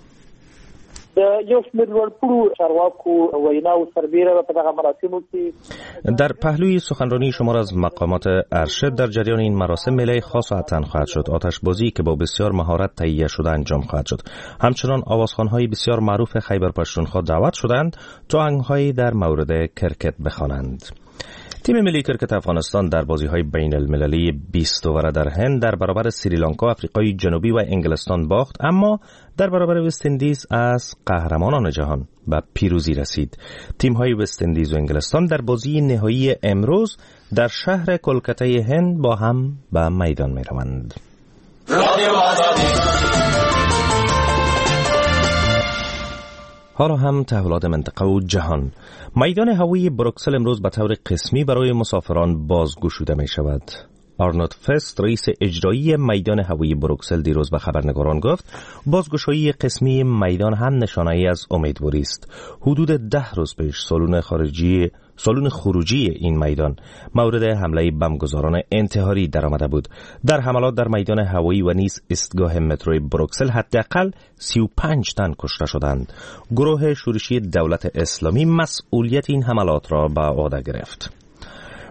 در پهلوی سخنرانی شمار از مقامات ارشد در جریان این مراسم میله خاص و حتن خواهد شد. آتشبازی که با بسیار مهارت تهیه شده انجام خواهد شد. همچنان آوازخوان‌های بسیار معروف خیبر پشتونخوا دعوت شدند تا آهنگ‌هایی در مورد کرکت بخوانند. تیم ملی کرکت افغانستان در بازی‌های بین المللی 20 اووره در هند در برابر سریلانکا، آفریقای جنوبی و انگلستان باخت، اما در برابر وست اندیز از قهرمانان جهان به پیروزی رسید. تیم‌های وست اندیز و انگلستان در بازی نهایی امروز در شهر کلکته هند با هم به میدان می‌روند. حالا هم تحولات منطقه و جهان. میدان هوایی بروکسل امروز به طور قسمی برای مسافران بازگشوده می شود. آرنولد فست رئیس اجرایی میدان هوایی بروکسل دیروز به خبرنگاران گفت بازگشایی قسمی میدان هم نشانه‌ای از امیدواری است. حدود 10 روز پیش سالن خروجی این میدان مورد حمله بمبگذاران انتحاری درآمده بود. در حملات در میدان هوایی و نیز ایستگاه متروی بروکسل حداقل 35 تن کشته شدند. گروه شورشی دولت اسلامی مسئولیت این حملات را به عهده گرفت.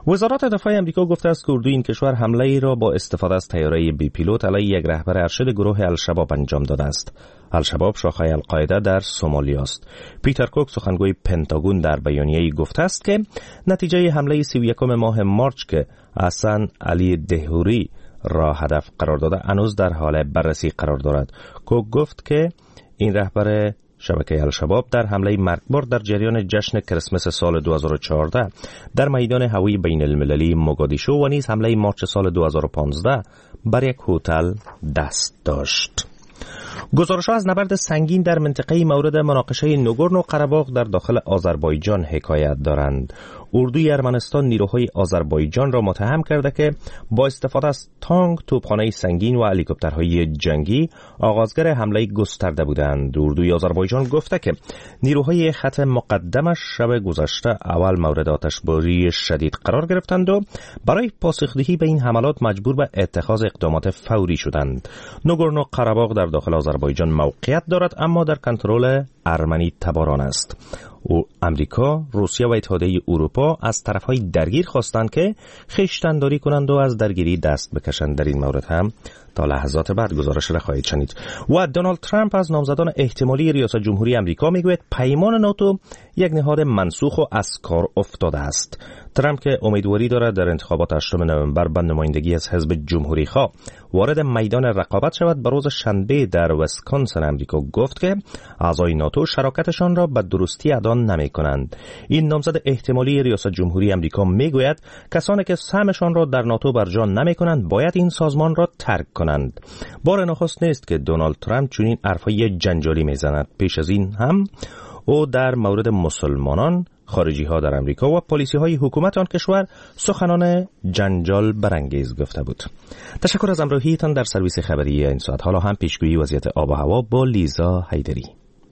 وزارت دفاع آمریکا گفته است که اردوی این کشور حمله ای را با استفاده از طیاره بی پیلوت علیه یک رهبر ارشد گروه الشباب انجام داده است. الشباب شاخه القاعده در سومالیا است. پیتر کوک سخنگوی پنتاگون در بیانیه‌ای گفته است که نتیجه حمله 31 ماه مارچ که حسن علی دهوری را هدف قرار داده هنوز در حال بررسی قرار دارد. کوک گفت که این رهبر شبکه الشباب در حمله مرگبار در جریان جشن کریسمس سال 2014 در میدان هوایی بین المللی موگادیشو و نیز حمله مارچ سال 2015 بر یک هتل دست داشت. گزارش‌ها از نبرد سنگین در منطقه مورد مناقشه نگورنو قره‌باغ در داخل آذربایجان حکایت دارند. اردوی ارمنستان نیروهای آذربایجان را متهم کرده که با استفاده از تانک، توپخانه سنگین و هلیکوپترهای جنگی آغازگر حمله گسترده بودند. اردوی آذربایجان گفته که نیروهای خط مقدمش شب گذشته اول مورد آتشباری شدید قرار گرفتند و برای پاسخدهی به این حملات مجبور به اتخاذ اقدامات فوری شدند. نگورنو قره‌باغ در داخل آذربایجان موقعیت دارد اما در کنترل ارمنی تباران است. و امریکا، روسیه و اتحادیه اروپا از طرفهای درگیر خواستند که خویشتن‌داری کنند و از درگیری دست بکشند. در این مورد هم تا لحظات بعد گزارش را خواهید شنید. و دونالد ترامپ از نامزدان احتمالی ریاست جمهوری امریکا میگوید پیمان ناتو یک نهاد منسوخ و از کار افتاده است. ترامپ که امیدواری دارد در انتخابات 8 نوامبر به نمایندگی از حزب جمهوری خواه وارد میدان رقابت شود، به روز شنبه در ویسکانسن امریکا گفت که اعضای ناتو شراکتشان را به درستی ادا نمی‌کنند. این نامزد احتمالی ریاست جمهوری امریکا میگوید کسانی که سهمشان را در ناتو برجا نمی‌کنند باید این سازمان را ترک کنند. بار نخست نیست که دونالد ترامپ چنین حرفای جنجالی میزند. پیش از این هم او در مورد مسلمانان، خارجی ها در امریکا و پالیسی های حکومت آن کشور سخنان جنجال برانگیز گفته بود. تشکر از همراهیتان در سرویس خبری این ساعت. حالا هم پیشگویی وضعیت آب و هوا با لیزا حیدری.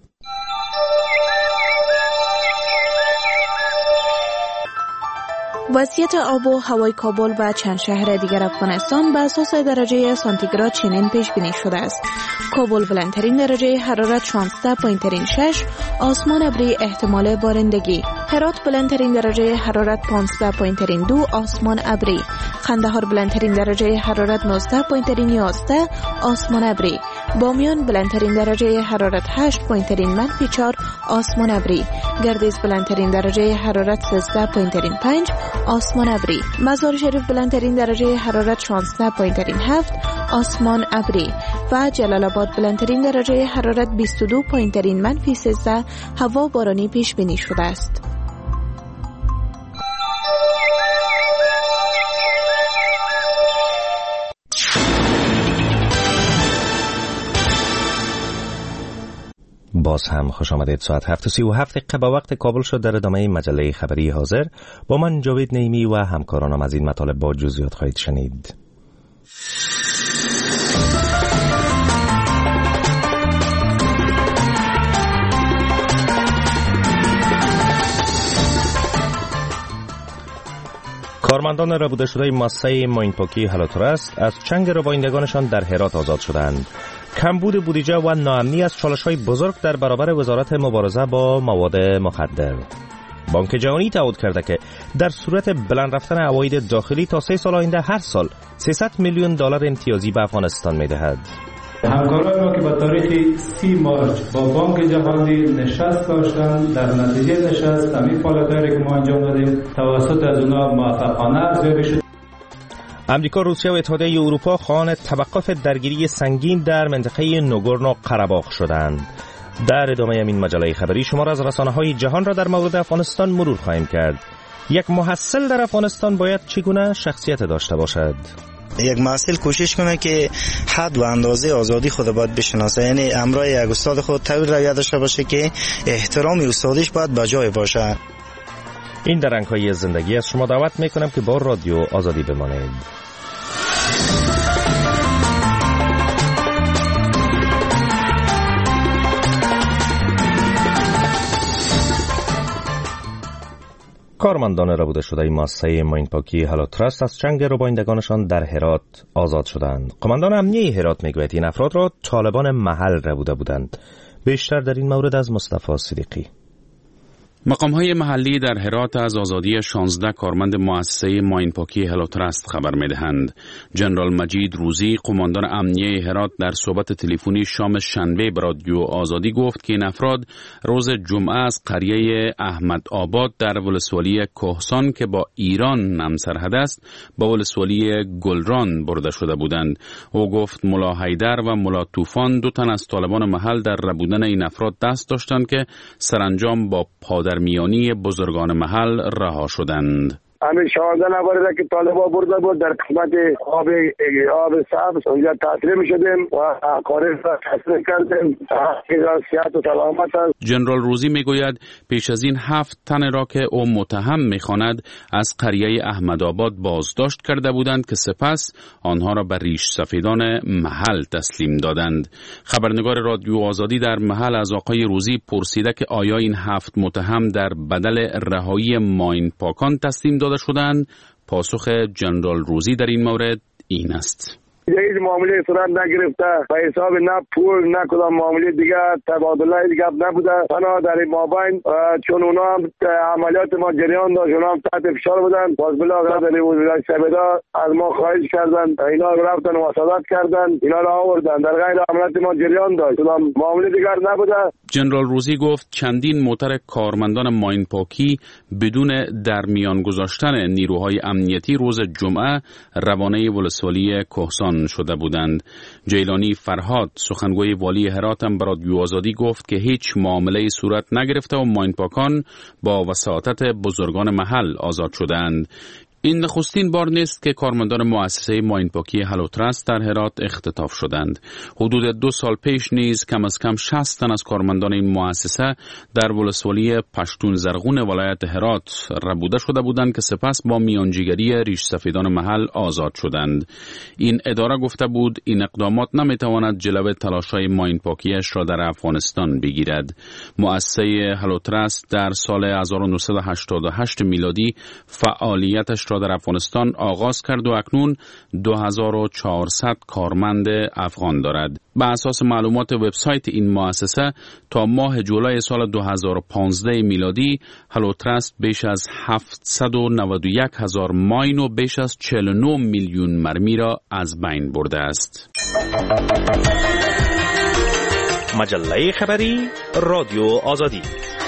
وضعیت آب و هوای کابل و چند شهر دیگر افغانستان به اساس درجه سانتیگراد چنین پیش بینی شده است. کابل بلندترین درجه حرارت 16.6، آسمان ابری احتمال بارندگی. هرات بلندترین درجه حرارت 15.2، آسمان ابری. قندهار بلندترین درجه حرارت 19.11، آسمان ابری. بامیان بلندترین درجه حرارت 8.4، آسمان ابری. گردیز بلندترین درجه حرارت 13.5، آسمان ابری. مزار شریف بلندترین درجه حرارت 16.7، آسمان ابری. و جلال آباد بلندترین درجه حرارت 22.-13، هوا بارانی پیش بینی شده است. باز هم خوش آمدید. ساعت 7:37 به وقت کابل شد. در ادامه مجله خبری حاضر با من جاوید نیمی و همکارانم از این مطالب با جزئیات خواهید شنید. کارمندان ربوده شده مؤسسه ماینپاکی هلاترست از چنگ ربایندگانشان در هرات آزاد شدند. کمبود بودجه و ناامنی از چالش‌های بزرگ در برابر وزارت مبارزه با مواد مخدر. بانک جهانی تعهد کرده که در صورت بلند رفتن عواید داخلی تا 3 سال آینده هر سال 300 میلیون دلار امتیازی به افغانستان می‌دهد. همکاران ما که به تاریخ 30 مارچ با بانک جهانی نشست داشتند، در نتیجه نشست همین فعالیت‌هایی که ما انجام دادیم توسط از اونها موفقانه ارزیابی شد. امریکا، روسیه و اتحادیه اروپا خواهان توقف درگیری سنگین در منطقه نگورنو قره‌باغ شدند. در ادامه این مجله خبری شمار از رسانه‌های جهان را در مورد افغانستان مرور خواهیم کرد. یک محصل در افغانستان باید چگونه شخصیت داشته باشد؟ یک محصل کوشش کنه که حد و اندازه آزادی خود باید بشناسه، یعنی امرای یک استاد خود طوری رویه داشته باشه که احترام استادش باید بجای باشه. این در رنگ‌های زندگی از شما دعوت میکنم که با رادیو آزادی بمانید. کارمندان ربوده شده مؤسسه ماینپاکی هلاترست از چنگ ربایندگانشان در هرات آزاد شدند. قماندان امنیه هرات میگوید این افراد را طالبان محل ربوده بودند. بیشتر در این مورد از مصطفی صدیقی. مقام‌های محلی در هرات از آزادی 16 کارمند مؤسسه ماینپاکی هلوترست خبر می‌دهند. جنرال مجید روزی، قماندان امنیه هرات، در صحبت تلفنی شام شنبه به رادیو آزادی گفت که این افراد روز جمعه از قریه احمد آباد در ولسوالی کهسان که با ایران همسرحد است، با ولسوالی گلران برده شده بودند. او گفت ملا حیدر و ملا طوفان، 2 تن از طالبان محل، در ربودن این افراد دست داشتند که سرانجام با پادرمیانی بزرگان محل رها شدند. همین 16 نفر که طالبا برده بود در قسمت آب سبز اونجا تعطیل می‌شدیم و قارب را تسلیم کردیم. صحت و سلامت است. جنرال روزی میگوید پیش از این 7 تن را که او متهم میخواند از قریه احمدآباد بازداشت کرده بودند که سپس آنها را به ریش سفیدان محل تسلیم دادند. خبرنگار رادیو آزادی در محل از آقای روزی پرسیده که آیا این 7 متهم در بدل رهایی ماین پاکان تسلیم داده شدند. پاسخ جنرال روزی در این مورد این است: هیچ معامله صورت نگرفته به حساب نه پول نه کدام معامله دیگه تبادله دیگه نبوده. تنها در این مابین چون اونا هم عملیات ما جریان داشت، اونا هم تحت فشار بودن، باز بالاخره در وزارت سبدا از ما خواهش کردن، اینا رفتن و وساطت کردن، اینا را آوردن. در غیر عملیات ما جریان داشت، کدام معامله دیگر نبوده. جنرال روزی گفت چندین موتر کارمندان ماین پاکی بدون در میان گذاشتن نیروهای امنیتی روز جمعه روانه ولسوالی کهسان شده بودند. جیلانی فرهاد، سخنگوی والی هرات، هم به رادیو آزادی گفت که هیچ معامله صورت نگرفته و ماینپاکان با وساطت بزرگان محل آزاد شدند. این نخستین بار نیست که کارمندان مؤسسه ماینپاکی هلوترست در هرات اختطاف شدند. حدود 2 سال پیش نیز کم از کم 60 تن از کارمندان این مؤسسه در ولسوالی پشتون زرغون ولایت هرات ربوده شده بودند که سپس با میانجیگری ریش سفیدان محل آزاد شدند. این اداره گفته بود این اقدامات نمیتواند جلوه تلاش‌های ماینپاکیش را در افغانستان بگیرد. مؤسسه هلوترست در سال 1988 میلادی فعالیتش را در افغانستان آغاز کرد و اکنون 2400 کارمند افغان دارد. به اساس معلومات وبسایت این مؤسسه تا ماه جولای سال 2015 میلادی هلوترست بیش از 791,000 ماین و بیش از 49 میلیون مرمی را از بین برده است. مجله خبری رادیو آزادی.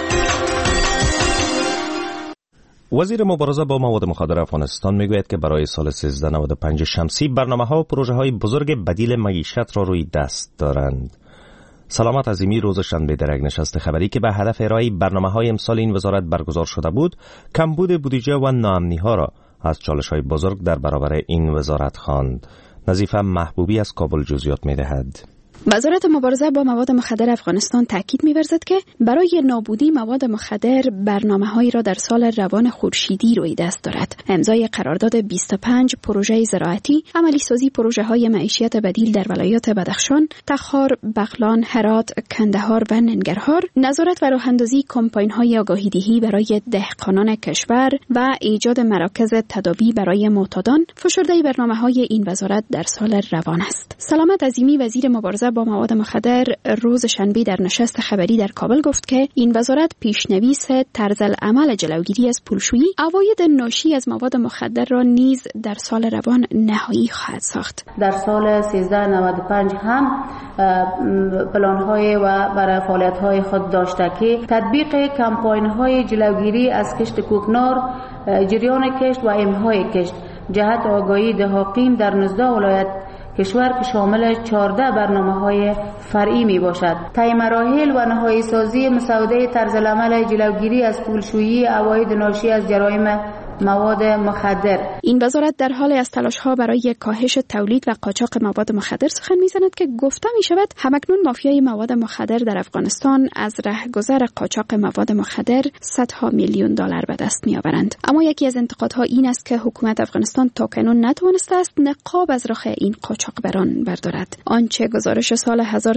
وزیر مبارزه با مواد مخدر افغانستان میگوید که برای سال 1395 شمسی برنامه‌ها و پروژه‌های بزرگ بدیل معیشت را روی دست دارند. سلامت عظیمی روز شنبه در یک نشست خبری که به هدف ارائه برنامه‌های امسال این وزارت برگزار شده بود، کمبود بودجه و ناامنی‌ها را از چالش‌های بزرگ در برابر این وزارت خواند. نظیفه محبوبی از کابل جزئیات می‌دهد. وزارت مبارزه با مواد مخدر افغانستان تاکید می‌ورزد که برای نابودی مواد مخدر برنامه‌هایی را در سال روان خورشیدی روی دست دارد. امضای قرارداد 25 پروژه زراعتی، عملی سازی پروژه‌های معیشت بدیل در ولایات بدخشان، تخار، بغلان، هرات، کندهار و ننگرهار، نظارت و راه‌اندازی کمپاین‌های آگاهی‌دهی برای دهقانان کشور و ایجاد مراکز تداوی برای معتادان، فشرده برنامه‌های این وزارت در سال روان است. سلامت عظیمی وزیر مبارزه با مواد مخدر روز شنبه در نشست خبری در کابل گفت که این وزارت پیشنویس طرزالعمل جلوگیری از پولشویی، عواید ناشی از مواد مخدر را نیز در سال روان نهایی خواهد ساخت. در سال 1395 هم پلان‌های و برای فعالیت‌های خود داشته که تطبیق کمپاین‌های جلوگیری از کشت کوکنار، جریان کشت و ایمهای کشت، جهت آگاهی دهقان در 19 ولایت کشور که شامل 14 برنامه‌های فرعی می باشد. طی مراحل و نهایی سازی مسوده طرزالعمل جلوگیری از پولشویی عواید ناشی از جرایم مواد مخدر. این وزارت در حال از تلاش‌ها برای کاهش تولید و قاچاق مواد مخدر سخن می‌زند که گفته می‌شود همکنون مافیای مواد مخدر در افغانستان از رهگذر قاچاق مواد مخدر صدها میلیون دلار به دست می‌آورند. اما یکی از انتقادها این است که حکومت افغانستان تاکنون نتوانسته است نقاب از راه این قاچاقبران بردارد. آنچه گزارش سال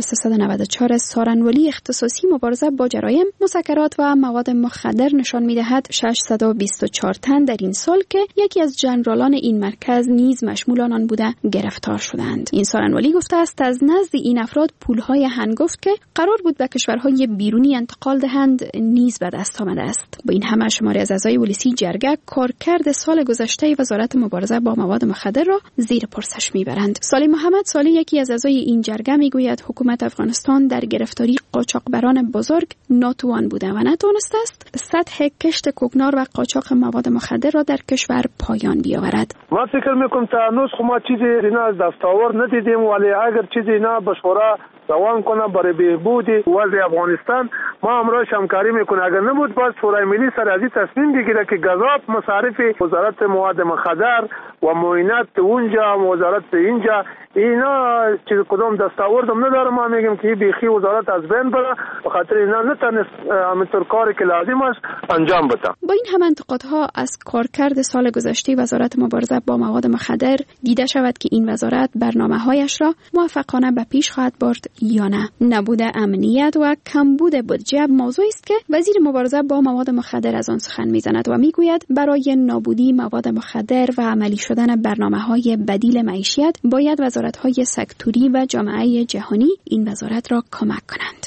1394 سارنولی اختصاصی مبارزه با جرایم، مسکرات و مواد مخدر نشان می‌دهد 624 تن میگویند در این سال که یکی از جنرالان این مرکز نیز مشمول آن بوده گرفتار شدند. این سالنوالی گفته است از نزد این افراد پولهای هنگفت که قرار بود به کشورهای بیرونی انتقال دهند نیز به دست آمده است. با این همه شماری از اعضای پلیسی جرگه کارکرد سال گذشته وزارت مبارزه با مواد مخدر را زیر پرسش میبرند. سالی محمد سالی یکی از اعضای این جرگه میگوید حکومت افغانستان در گرفتاری قاچاقبران بزرگ ناتوان بوده و نتوانسته است سطح کشت کوکنار و قاچاق مواد مخدر را در کشور پایان بیاورد. ما فکر میکنم تا هنوز ما چیزی اینا از دستاورد ندیدیم، ولی اگر چیزی اینا به شورا روان کنه برای بهبود وضع افغانستان ما امروز همکاری میکنه. اگر نبود باز شورای ملی سر از این تصمیم بگیره که گزاف مصارف وزارت مواد مخدر و معاینات اونجا وزارت اینجا اینا چیز کدام دستاورد هم نداره. ما میگیم که بیخی وزارت از بین بره، بخاطر اینا نتونست همینطور کاری که لازم است انجام بده. با این هم انتقادها از کارکرد سال گذشته وزارت مبارزه با مواد مخدر دیده شود که این وزارت برنامه‌هایش را موفقانه به پیش خواهد برد یا نه. نبود امنیت و کمبود بودجه موضوعی است که وزیر مبارزه با مواد مخدر از آن سخن میزند و میگوید برای نابودی مواد مخدر و عملی شدن برنامه‌های بدیل معیشت باید وزارت‌های سکتوری و جامعه جهانی این وزارت را کمک کنند.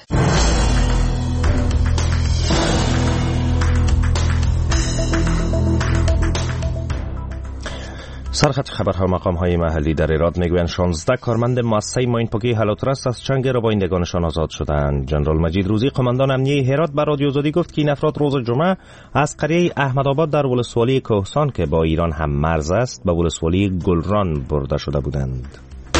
سرخط خبرها مقام‌های محلی در ایراد میگویند 16 کارمند مؤسسه ماینپاکی حلوترست از چنگ ربایندگانشان آزاد شدند. جنرال مجید روزی قماندان امنیه هرات به رادیو آزادی گفت که این افراد روز جمعه از قریه احمدآباد در ولسوالی کهسان که با ایران هم مرز است به ولسوالی گلران برده شده بودند.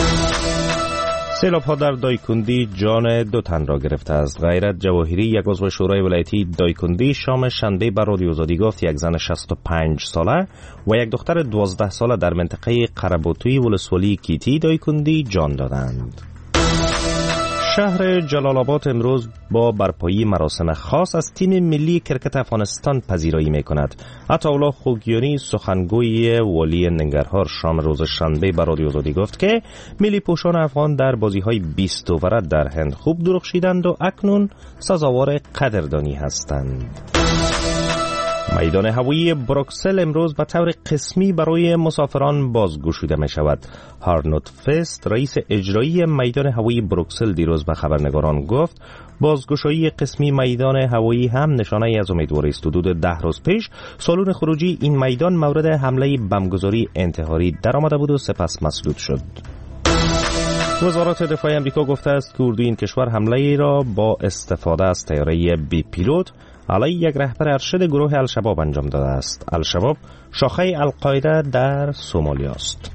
سیلاب‌ها در دایکندی جان 2 تن را گرفته است. غیرت جواهری یک عضو شورای ولایتی دایکندی شام شنبه به رادیو آزادی گفت یک زن 65 ساله و یک دختر 12 ساله در منطقه قربوتوی ولسوالی کیتی دایکندی جان دادند. شهر جلال آباد امروز با برپایی مراسم خاص از تیم ملی کرکت افغانستان پذیرایی می‌کند. عطاالله خوگیانی سخنگوی والی ننگرهار شام روز شنبه به رادیو آزادی گفت که ملی پوشان افغان در بازی‌های 20 اووره در هند خوب درخشیدند و اکنون سزاوار قدردانی هستند. میدان هوایی بروکسل امروز به طور قسمی برای مسافران بازگشوده می شود. هارنوت فست رئیس اجرایی میدان هوایی بروکسل دیروز به خبرنگاران گفت بازگشایی قسمی میدان هوایی هم نشانه از امیدواری است. حدود 10 روز پیش سالن خروجی این میدان مورد حمله بمبگذاری انتحاری درآمده بود و سپس مسدود شد. وزارت دفاع آمریکا گفته است که اردوی این کشور حمله ای را با استفاده از طیاره بی پیلوت علیه یک رهبر ارشد گروه الشباب انجام داده است. الشباب شاخه القاعده در سومالیا است.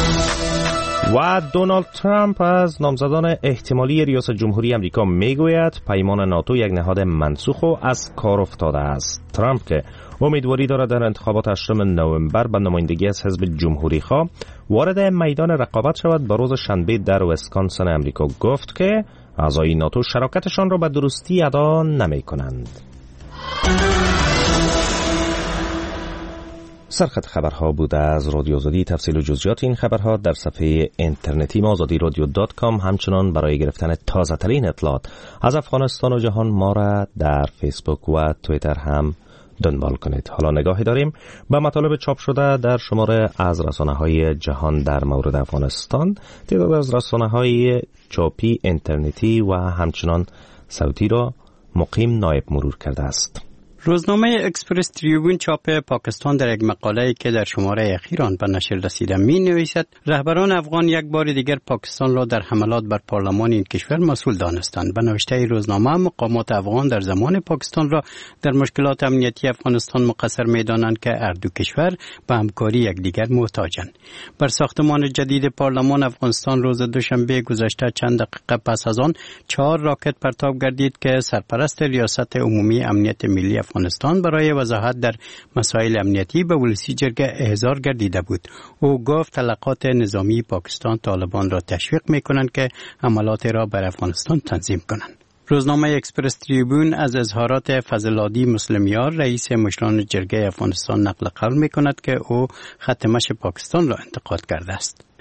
و دونالد ترامپ از نامزدان احتمالی ریاست جمهوری آمریکا میگوید پیمان ناتو یک نهاد منسوخ و از کار افتاده است. ترامپ که امیدواری دارد در انتخابات 8 نوامبر به نمایندگی از حزب جمهوری خواه وارد میدان رقابت شود به روز شنبه در ویسکانسن آمریکا گفت که اعضای ناتو شراکتشان را به درستی ادا نمی کنند. سرخط خبرها بوده از رادیو آزادی. تفصیل و جزئیات این خبرها در صفحه اینترنتی ما azadiradio.com. همچنان برای گرفتن تازه ترین اطلاعات از افغانستان و جهان ما را در فیسبوک و توییتر هم دنبال کنید. حالا نگاهی داریم به مطالب چاپ شده در شماره از رسانه‌های جهان در مورد افغانستان. تعداد از رسانه‌های چاپی، اینترنتی و همچنان صوتی را مقیم نایب مرور کرده است. روزنامه اکسپرس تریبون چاپ پاکستان در یک مقاله‌ای که در شماره اخیر آن به نشر رسیده می‌نویسد رهبران افغان یک بار دیگر پاکستان را در حملات بر پارلمان این کشور مسئول دانستند. به نوشته روزنامه مقامات افغان در زمان پاکستان را در مشکلات امنیتی افغانستان مقصر می‌دانند که هر دو کشور به همکاری یکدیگر محتاجند. بر ساختمان جدید پارلمان افغانستان روز دوشنبه گذشته چند دقیقه پس از آن 4 راکت پرتاب گردید که سرپرست ریاست عمومی امنیت ملی افغانستان برای وضاحت در مسائل امنیتی به ولسی جرگه احضار گردیده بود. او گفت طلقات نظامی پاکستان طالبان را تشویق می‌کنند که حملات را بر افغانستان تنظیم کنند. روزنامه اکسپرس تریبون از اظهارات فضل‌العادی مسلمیار رئیس مشران جرگه افغانستان نقل قول می‌کند که او خط مشی پاکستان را انتقاد کرده است.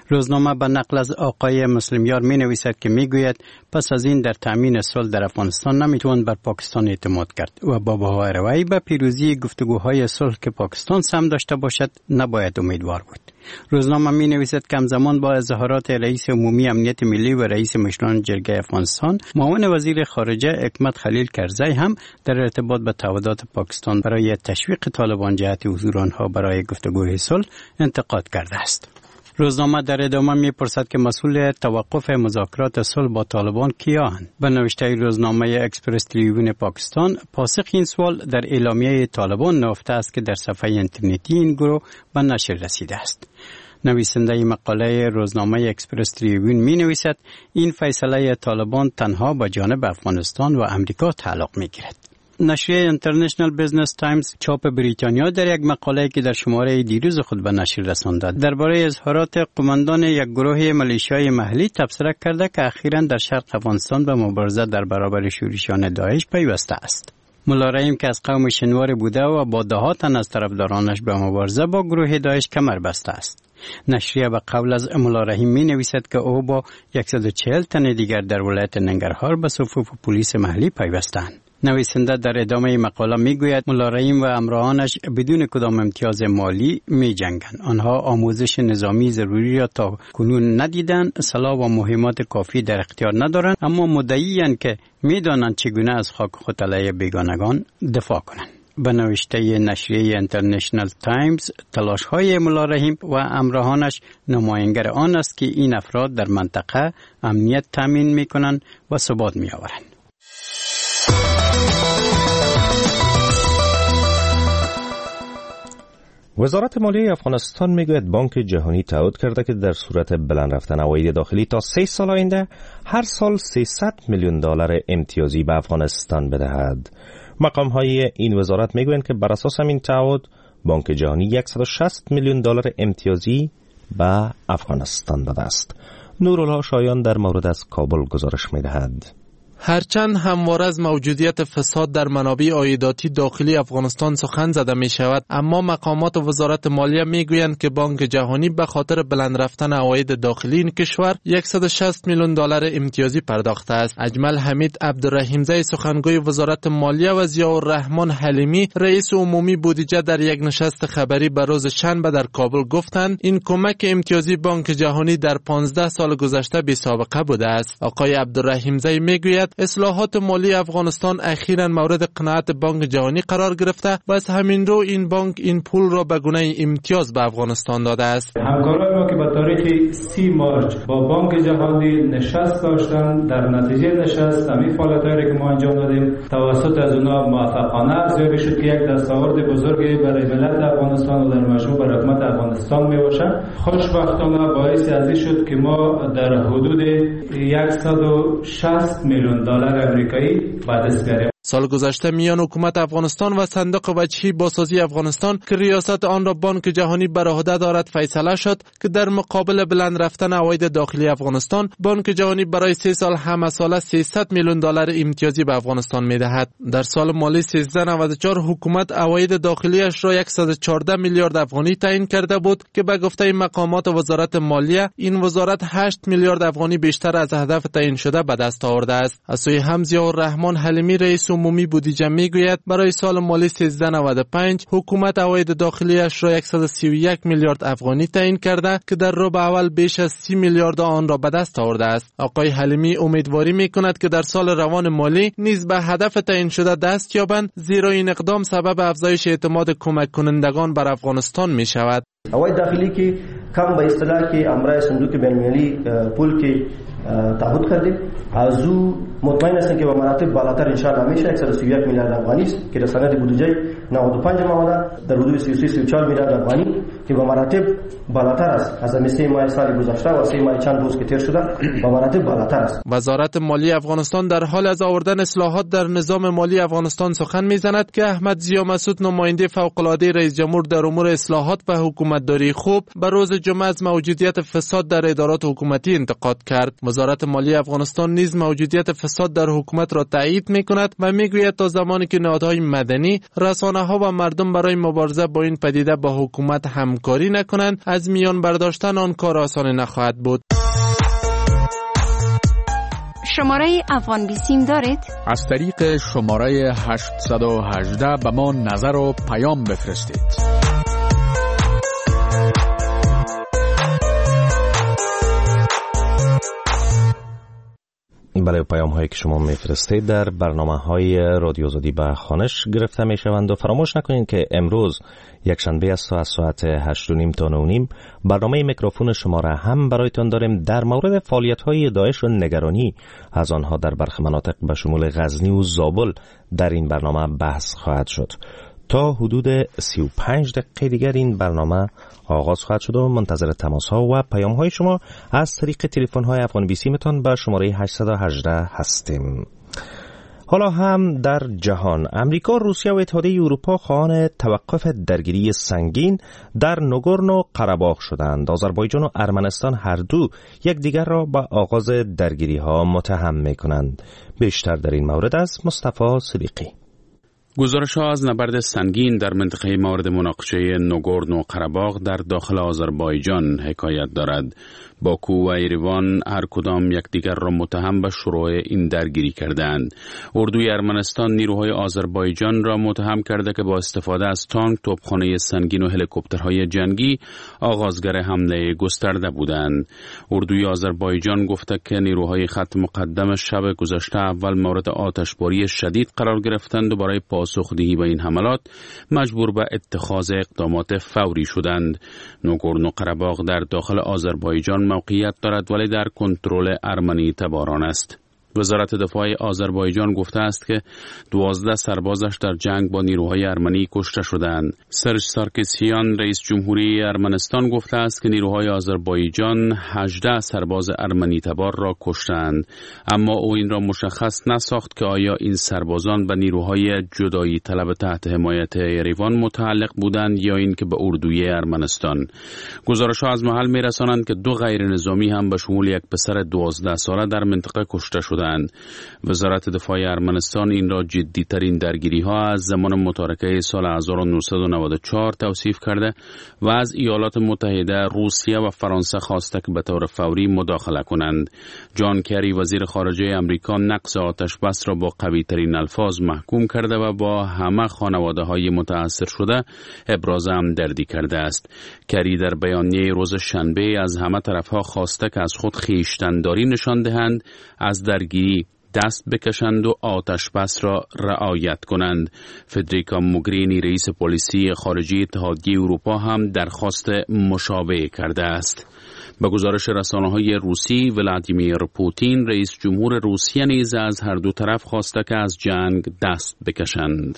روزنامه به نقل از آقای مسلمیار می نویسد که می گوید پس از این در تامین صلح در افغانستان نمیتوان بر پاکستان اعتماد کرد و با باوری به پیروزی گفتگوهای صلح که پاکستان سهم داشته باشد نباید امیدوار بود. روزنامه می نویسد که همزمان با اظهارات رئیس عمومی امنیت ملی و رئیس مشران جرگه افغانستان، معاون وزیر خارجه حکمت خلیل کرزی هم در ارتباط به تعهدات پاکستان برای تشویق طالبان جهت حضور آنها برای گفتگوی صلح انتقاد کرده است. روزنامه در ادامه می‌پرسد که مسئول توقف مذاکرات صلح با طالبان کیاند؟ به نوشته روزنامه اکسپرس تریبون پاکستان، پاسخ این سوال در اعلامیه طالبان نهفته است که در صفحه اینترنتی این گروه به نشر رسیده است. نویسنده مقاله روزنامه اکسپرس تریبون می نویسد این فیصله طالبان تنها به جانب افغانستان و امریکا تعلق می گیرد. نشریه اینترنشنال بیزنس تایمز چاپ بریتانیا در یک مقاله که در شماره دیروز خود به نشر رسانده درباره اظهارات قماندان یک گروه ملیشیای محلی تبصره کرده که اخیراً در شرق افغانستان به مبارزه در برابر شورشیان داعش پیوسته است. ملا رحیم که از قوم شنوار بوده و با دهاتن از طرفدارانش به مبارزه با گروه داعش کمر بسته است. نشریه به قول از ملا رحیم می نویسد که او با 140 تن دیگر در ولایت ننگرهار به صفوف پلیس محلی پیوستند. نویسنده در ادامه مقاله می گوید ملا رحیم و همراهانش بدون کدام امتیاز مالی می جنگند. آنها آموزش نظامی ضروری را تا کنون ندیدند، سلاح و مهمات کافی در اختیار ندارند، اما مدعی‌اند که می دانند چگونه از خاک خود علیه بیگانگان دفاع کنند. به نوشته نشریه اینترنشنال تایمز، تلاش‌های ملا رحیم و همراهانش نمایانگر آن است که این افراد در منطقه امنیت تامین می‌کنند و ثبات می‌آورند. وزارت مالیه افغانستان میگوید بانک جهانی تعهد کرده که در صورت بلند رفتن عواید داخلی تا 3 سال آینده هر سال 300 میلیون دلار امتیازی به افغانستان بدهد. مقام های این وزارت میگویند که بر اساس همین تعهد بانک جهانی 160 میلیون دلار امتیازی به افغانستان داده است. نورالله شایان در مورد از کابل گزارش میدهد. هرچند همواره از موجودیت فساد در منابع عایداتی داخلی افغانستان سخن زده می شود، اما مقامات وزارت مالیه می گویند که بانک جهانی به خاطر بلند رفتن عواید داخلی این کشور 160 میلیون دلار امتیازی پرداخته است. اجمل حمید عبدالرحیمزی سخنگوی وزارت مالیه و ضیاءالرحمن حلیمی رئیس عمومی بودجه در یک نشست خبری به روز شنبه در کابل گفتند این کمک امتیازی بانک جهانی در 15 سال گذشته بی سابقه بوده است. آقای عبدالرحیمزی می گوید اصلاحات مالی افغانستان اخیراً مورد قناعت بانک جهانی قرار گرفته و از همین رو این بانک این پول را به گونه امتیاز به افغانستان داده است. همکاران ما که به تاریخ 30 مارچ با بانک جهانی نشست داشتن، در نتیجه نشست همین فعالیت‌هایی که ما انجام دادیم توسط از اونها موفقانه ارزیابی شد که یک دستاورد بزرگی برای ملت افغانستان و در مجموع برای حکومت افغانستان میباشد. خوشبختانه باعث ازی شد که ما در حدود 160 میلیون دلار آمریکایی به دست بیاریم. سال گذشته میان حکومت افغانستان و صندوق وجهی بازسازی افغانستان که ریاست آن را بانک جهانی بر عهده دارد فیصله شد که در مقابل بلند رفتن عواید داخلی افغانستان بانک جهانی برای 3 سال همه ساله 300 میلیون دلار امتیازی به افغانستان میدهد. در سال مالی 1394 حکومت عواید داخلیش را 114 میلیارد افغانی تعیین کرده بود که به گفته مقامات وزارت مالیه این وزارت 8 میلیارد افغانی بیشتر از هدف تعیین شده به دست آورده است. از سوی هم ضیاءالرحمن حلیمی رئیس عمومی بودجه میگوید برای سال مالی 1395 حکومت عواید داخلیش را 131 میلیارد افغانی تعیین کرده که در ربع اول بیش از 30 میلیارد آن را به دست آورده است. آقای حلیمی امیدواری میکند که در سال روان مالی نیز به هدف تعیین شده دست یابند، زیرا این اقدام سبب افزایش اعتماد کمک کنندگان بر افغانستان می شود. عواید داخلی که کم به اصطلاح که امرای صندوق بین‌المللی پول که تعهد کردیم از او مطمئن هستیم که به مراتب بالاتر ان شاء الله میشه 131 میلیارد افغانی است که در سند بودجه 95 آمده در حدود 33-34 میلیارد افغانی که به مراتب بالاتر است از مثل ماه سال گذشته و 3 ماه چند روز که تیر شده به مراتب بالاتر است. وزارت مالی افغانستان در حال از آوردن اصلاحات در نظام مالی افغانستان سخن میزند که احمد ضیا مسعود نماینده فوق العاده رئیس جمهور در امور اصلاحات و حکومتداری خوب به روز جمعه از موجودیت فساد در ادارات حکومتی انتقاد کرد. وزارت مالی افغانستان نیز موجودیت فساد در حکومت را تایید می‌کند و می‌گوید تا زمانی که نهادهای مدنی، رسانه‌ها ها و مردم برای مبارزه با این پدیده با حکومت همکاری نکنند، از میان برداشتن آن کار آسان نخواهد بود. شماره افغان بیسیم دارید؟ از طریق شماره 818 به ما نظر و پیام بفرستید. برای پیام هایی که شما میفرستید در برنامه های رادیو آزادی به خوانش گرفته می شوند و فراموش نکنید که امروز یکشنبه است و از ساعت 8:30 تا 9:30 برنامه میکروفون شما را هم برایتان داریم در مورد فعالیت های داعش و نگرانی از آنها در برخی مناطق به شمول غزنی و زابل در این برنامه بحث خواهد شد. تا حدود 35 دقیقه دیگر این برنامه آغاز خواهد شد و منتظر تماس ها و پیام های شما از طریق تلفن های افغان بیسیمتان به شماره 818 هستیم. حالا هم در جهان، امریکا، روسیه و اتحادیه اروپا خواهان توقف درگیری سنگین در نگورنو قره‌باغ شدند. آذربایجان و ارمنستان هر دو یکدیگر را به آغاز درگیری ها متهم می‌کنند. بیشتر در این مورد از مصطفی صدیقی. گزارش‌ها از نبرد سنگین در منطقه مورد مناقشه نگورنو قره‌باغ در داخل آذربایجان حکایت دارد. باکو و ایروان هر کدام یکدیگر را متهم به شروع این درگیری کردند. اردوی ارمنستان نیروهای آذربایجان را متهم کرده که با استفاده از تانک، توپخانه سنگین و هلیکوپترهای جنگی آغازگر حمله گسترده بودند. اردوی آذربایجان گفته که نیروهای خط مقدم شب گذشته اول مورد آتشباری شدید قرار گرفتند و برای پاسخدهی به این حملات مجبور به اتخاذ اقدامات فوری شدند. نگورنو قره‌باغ در داخل آذربایجان موقعیت دارد ولی در کنترل ارمنی تباران است. وزارت دفاع آذربایجان گفته است که 12 سربازش در جنگ با نیروهای ارمنی کشته شدند. سرژ سارکسیان رئیس جمهوری ارمنستان گفته است که نیروهای آذربایجان 18 سرباز ارمنی تبار را کشتند، اما او این را مشخص نساخت که آیا این سربازان به نیروهای جدایی طلب تحت حمایت ایروان متعلق بودند یا اینکه به اردوی ارمنستان. گزارش‌ها از محل می‌رسانند که 2 غیر نظامی هم به شمول یک پسر 12 ساله در منطقه کشته شدند. وزارت دفاع ارمنستان این را جدی‌ترین درگیری‌ها از زمان متارکه سال 1994 توصیف کرده و از ایالات متحده، روسیه و فرانسه خواسته که به طور فوری مداخله کنند. جان کری وزیر خارجه امریکا نقض آتش بس را با قوی‌ترین الفاظ محکوم کرده و با همه خانواده‌های متأثر شده ابراز همدردی کرده است. کری در بیانیه روز شنبه از همه طرف‌ها خواسته که از خود خویشتن‌داری نشان دهند، از درگیری دست بکشند و آتش بس را رعایت کنند. فدریکا موگرینی رئیس پلیسی خارجی اتحادیه اروپا هم درخواست مشابه کرده است. به گزارش رسانه‌های روسی، ولادیمیر پوتین رئیس جمهور روسیه نیز از هر دو طرف خواسته که از جنگ دست بکشند.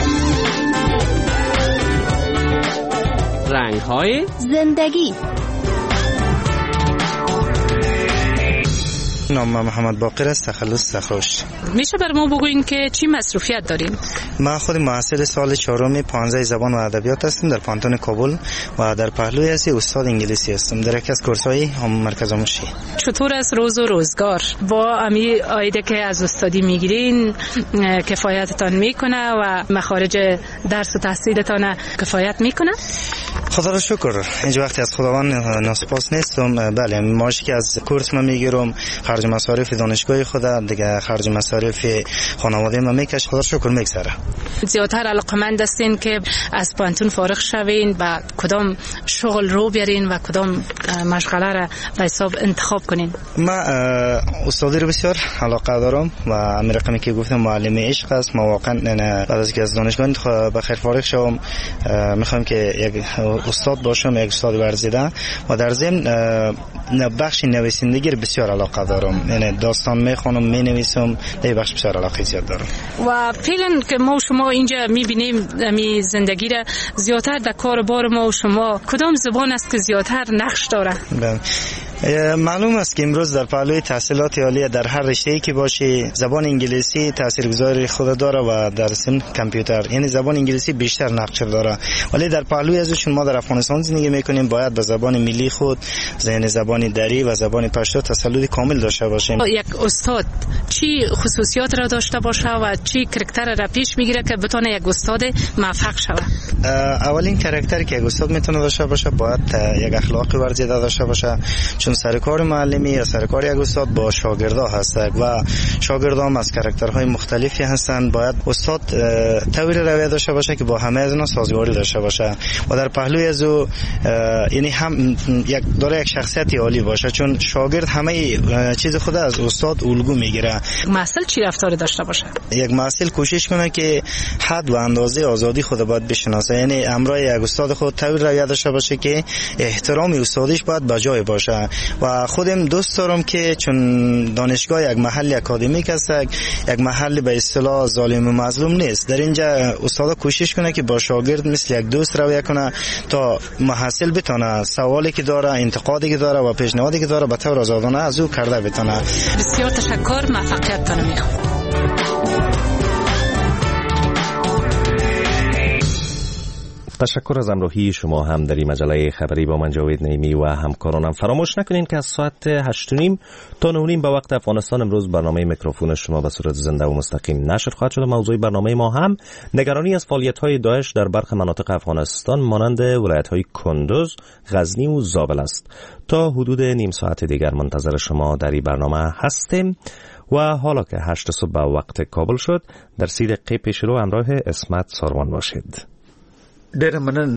رنگ‌های زندگی. نام محمد باقر است، تخلص سخروش. میشه بر ما بگوین که چی مصروفیت دارین؟ من خود محصل سال 4 15 زبان و ادبیات هستم در پانتون کابل و در پهلوی هستی استاد انگلیسی هستم در یکی از کورس‌های مرکز آموزشی. چطور است روز و روزگار؟ با امی آیده که از استادی میگیرین کفایتتان میکنه و مخارج درس و تحصیلتان کفایت میکنه؟ خدا را شکر. اینجا وقتی از خداوند ناسپاس نیستم. بله، ماشی که از کورس من میگیرم، خرج مصارف دانشگاه خود، دیگه خرج مصارف خانواده من میکشه. خدا را شکر میگذره. زیادتر علاقمند هستین که از پانتون فارغ شوین و کدام شغل رو بیارین و کدام مشغله را به حساب انتخاب کنین؟ من استادی رو بسیار علاقه دارم و همین رقمی که گفتم معلم عشق است. ما واقعا بعد از که از دانشگاه به خیر فارغ شوم میخوام که یک استاد باشم، یک استاد ورزیده و در ضمن بخش نویسندگی بسیار علاقه دارم. یعنی داستان میخونم، مینویسم، در بخش بسیار علاقه زیاد دارم. و فعلا که ما شما اینجا میبینیم می زندگی را زیادتر در کار بار ما و شما کدام زبان است که زیادتر نقش داره؟ معلوم است که امروز در پهلوی تحصیلات عالی در هر رشته‌ای که باشه زبان انگلیسی تاثیرگذاری خود داره و در سن کامپیوتر یعنی زبان انگلیسی بیشتر نقش داره، ولی در پهلوی ازش چون ما در افغانستان زندگی میکنیم باید به زبان ملی خود یعنی زبان دری و زبان پشتو تسلط کامل داشته باشیم. یک استاد چی خصوصیات را داشته باشه و چی کاراکتر را پیش میگیره که بتونه یک استاد موفق شود؟ اولین کاراکتری که یک استاد میتونه داشته باشه باید یک اخلاق ورزیده داشته باشه، چون سرکار معلمی یا سرکار یک استاد با شاگردا هست و شاگردان از کاراکترهای مختلفی هستند. باید استاد طوری رویه داشته باشه که با همه از اینا سازگاری داشته باشه و در پهلوی از او یعنی هم داره یک شخصیت عالی باشه، چون شاگرد همه چیز خود از استاد الگو میگیره. محصل چی رفتار داشته باشه؟ یک محصل کوشش کنه که حد و اندازه آزادی خود باید بشناسه، یعنی امرای یک استاد خود طوری رویه داشته باشه که احترام استادیش باید بجای باشه. و خودم دوست دارم که چون دانشگاه یک محل اکادمیک است، یک محل به اصطلاح ظالم و مظلوم نیست، در اینجا استاد کوشش کنه که با شاگرد مثل یک دوست رویه کنه تا محصل بتونه سوالی که داره، انتقادی که داره و پیشنهادی که داره به طور آزادانه از او کرده بتونه. بسیار تشکر، موفقیت میخوام. تشکر از همراهی شما هم در این مجله خبری با من جاوید نعیمی و همکارانم. فراموش نکنین که از ساعت 8:30 تا 9:30 به وقت افغانستان امروز برنامه میکروفون شما به صورت زنده و مستقیم نشر خواهد شد. موضوع برنامه ما هم نگرانی از فعالیت‌های داعش در برخی مناطق افغانستان مانند ولایت‌های کندوز، غزنی و زابل است. تا حدود نیم ساعت دیگر منتظر شما در این برنامه هستیم و حالا که 8 صبح به وقت کابل شد در 30 دقیقه پیش رو همراه اسمت ساروان باشید. ډېر مننه.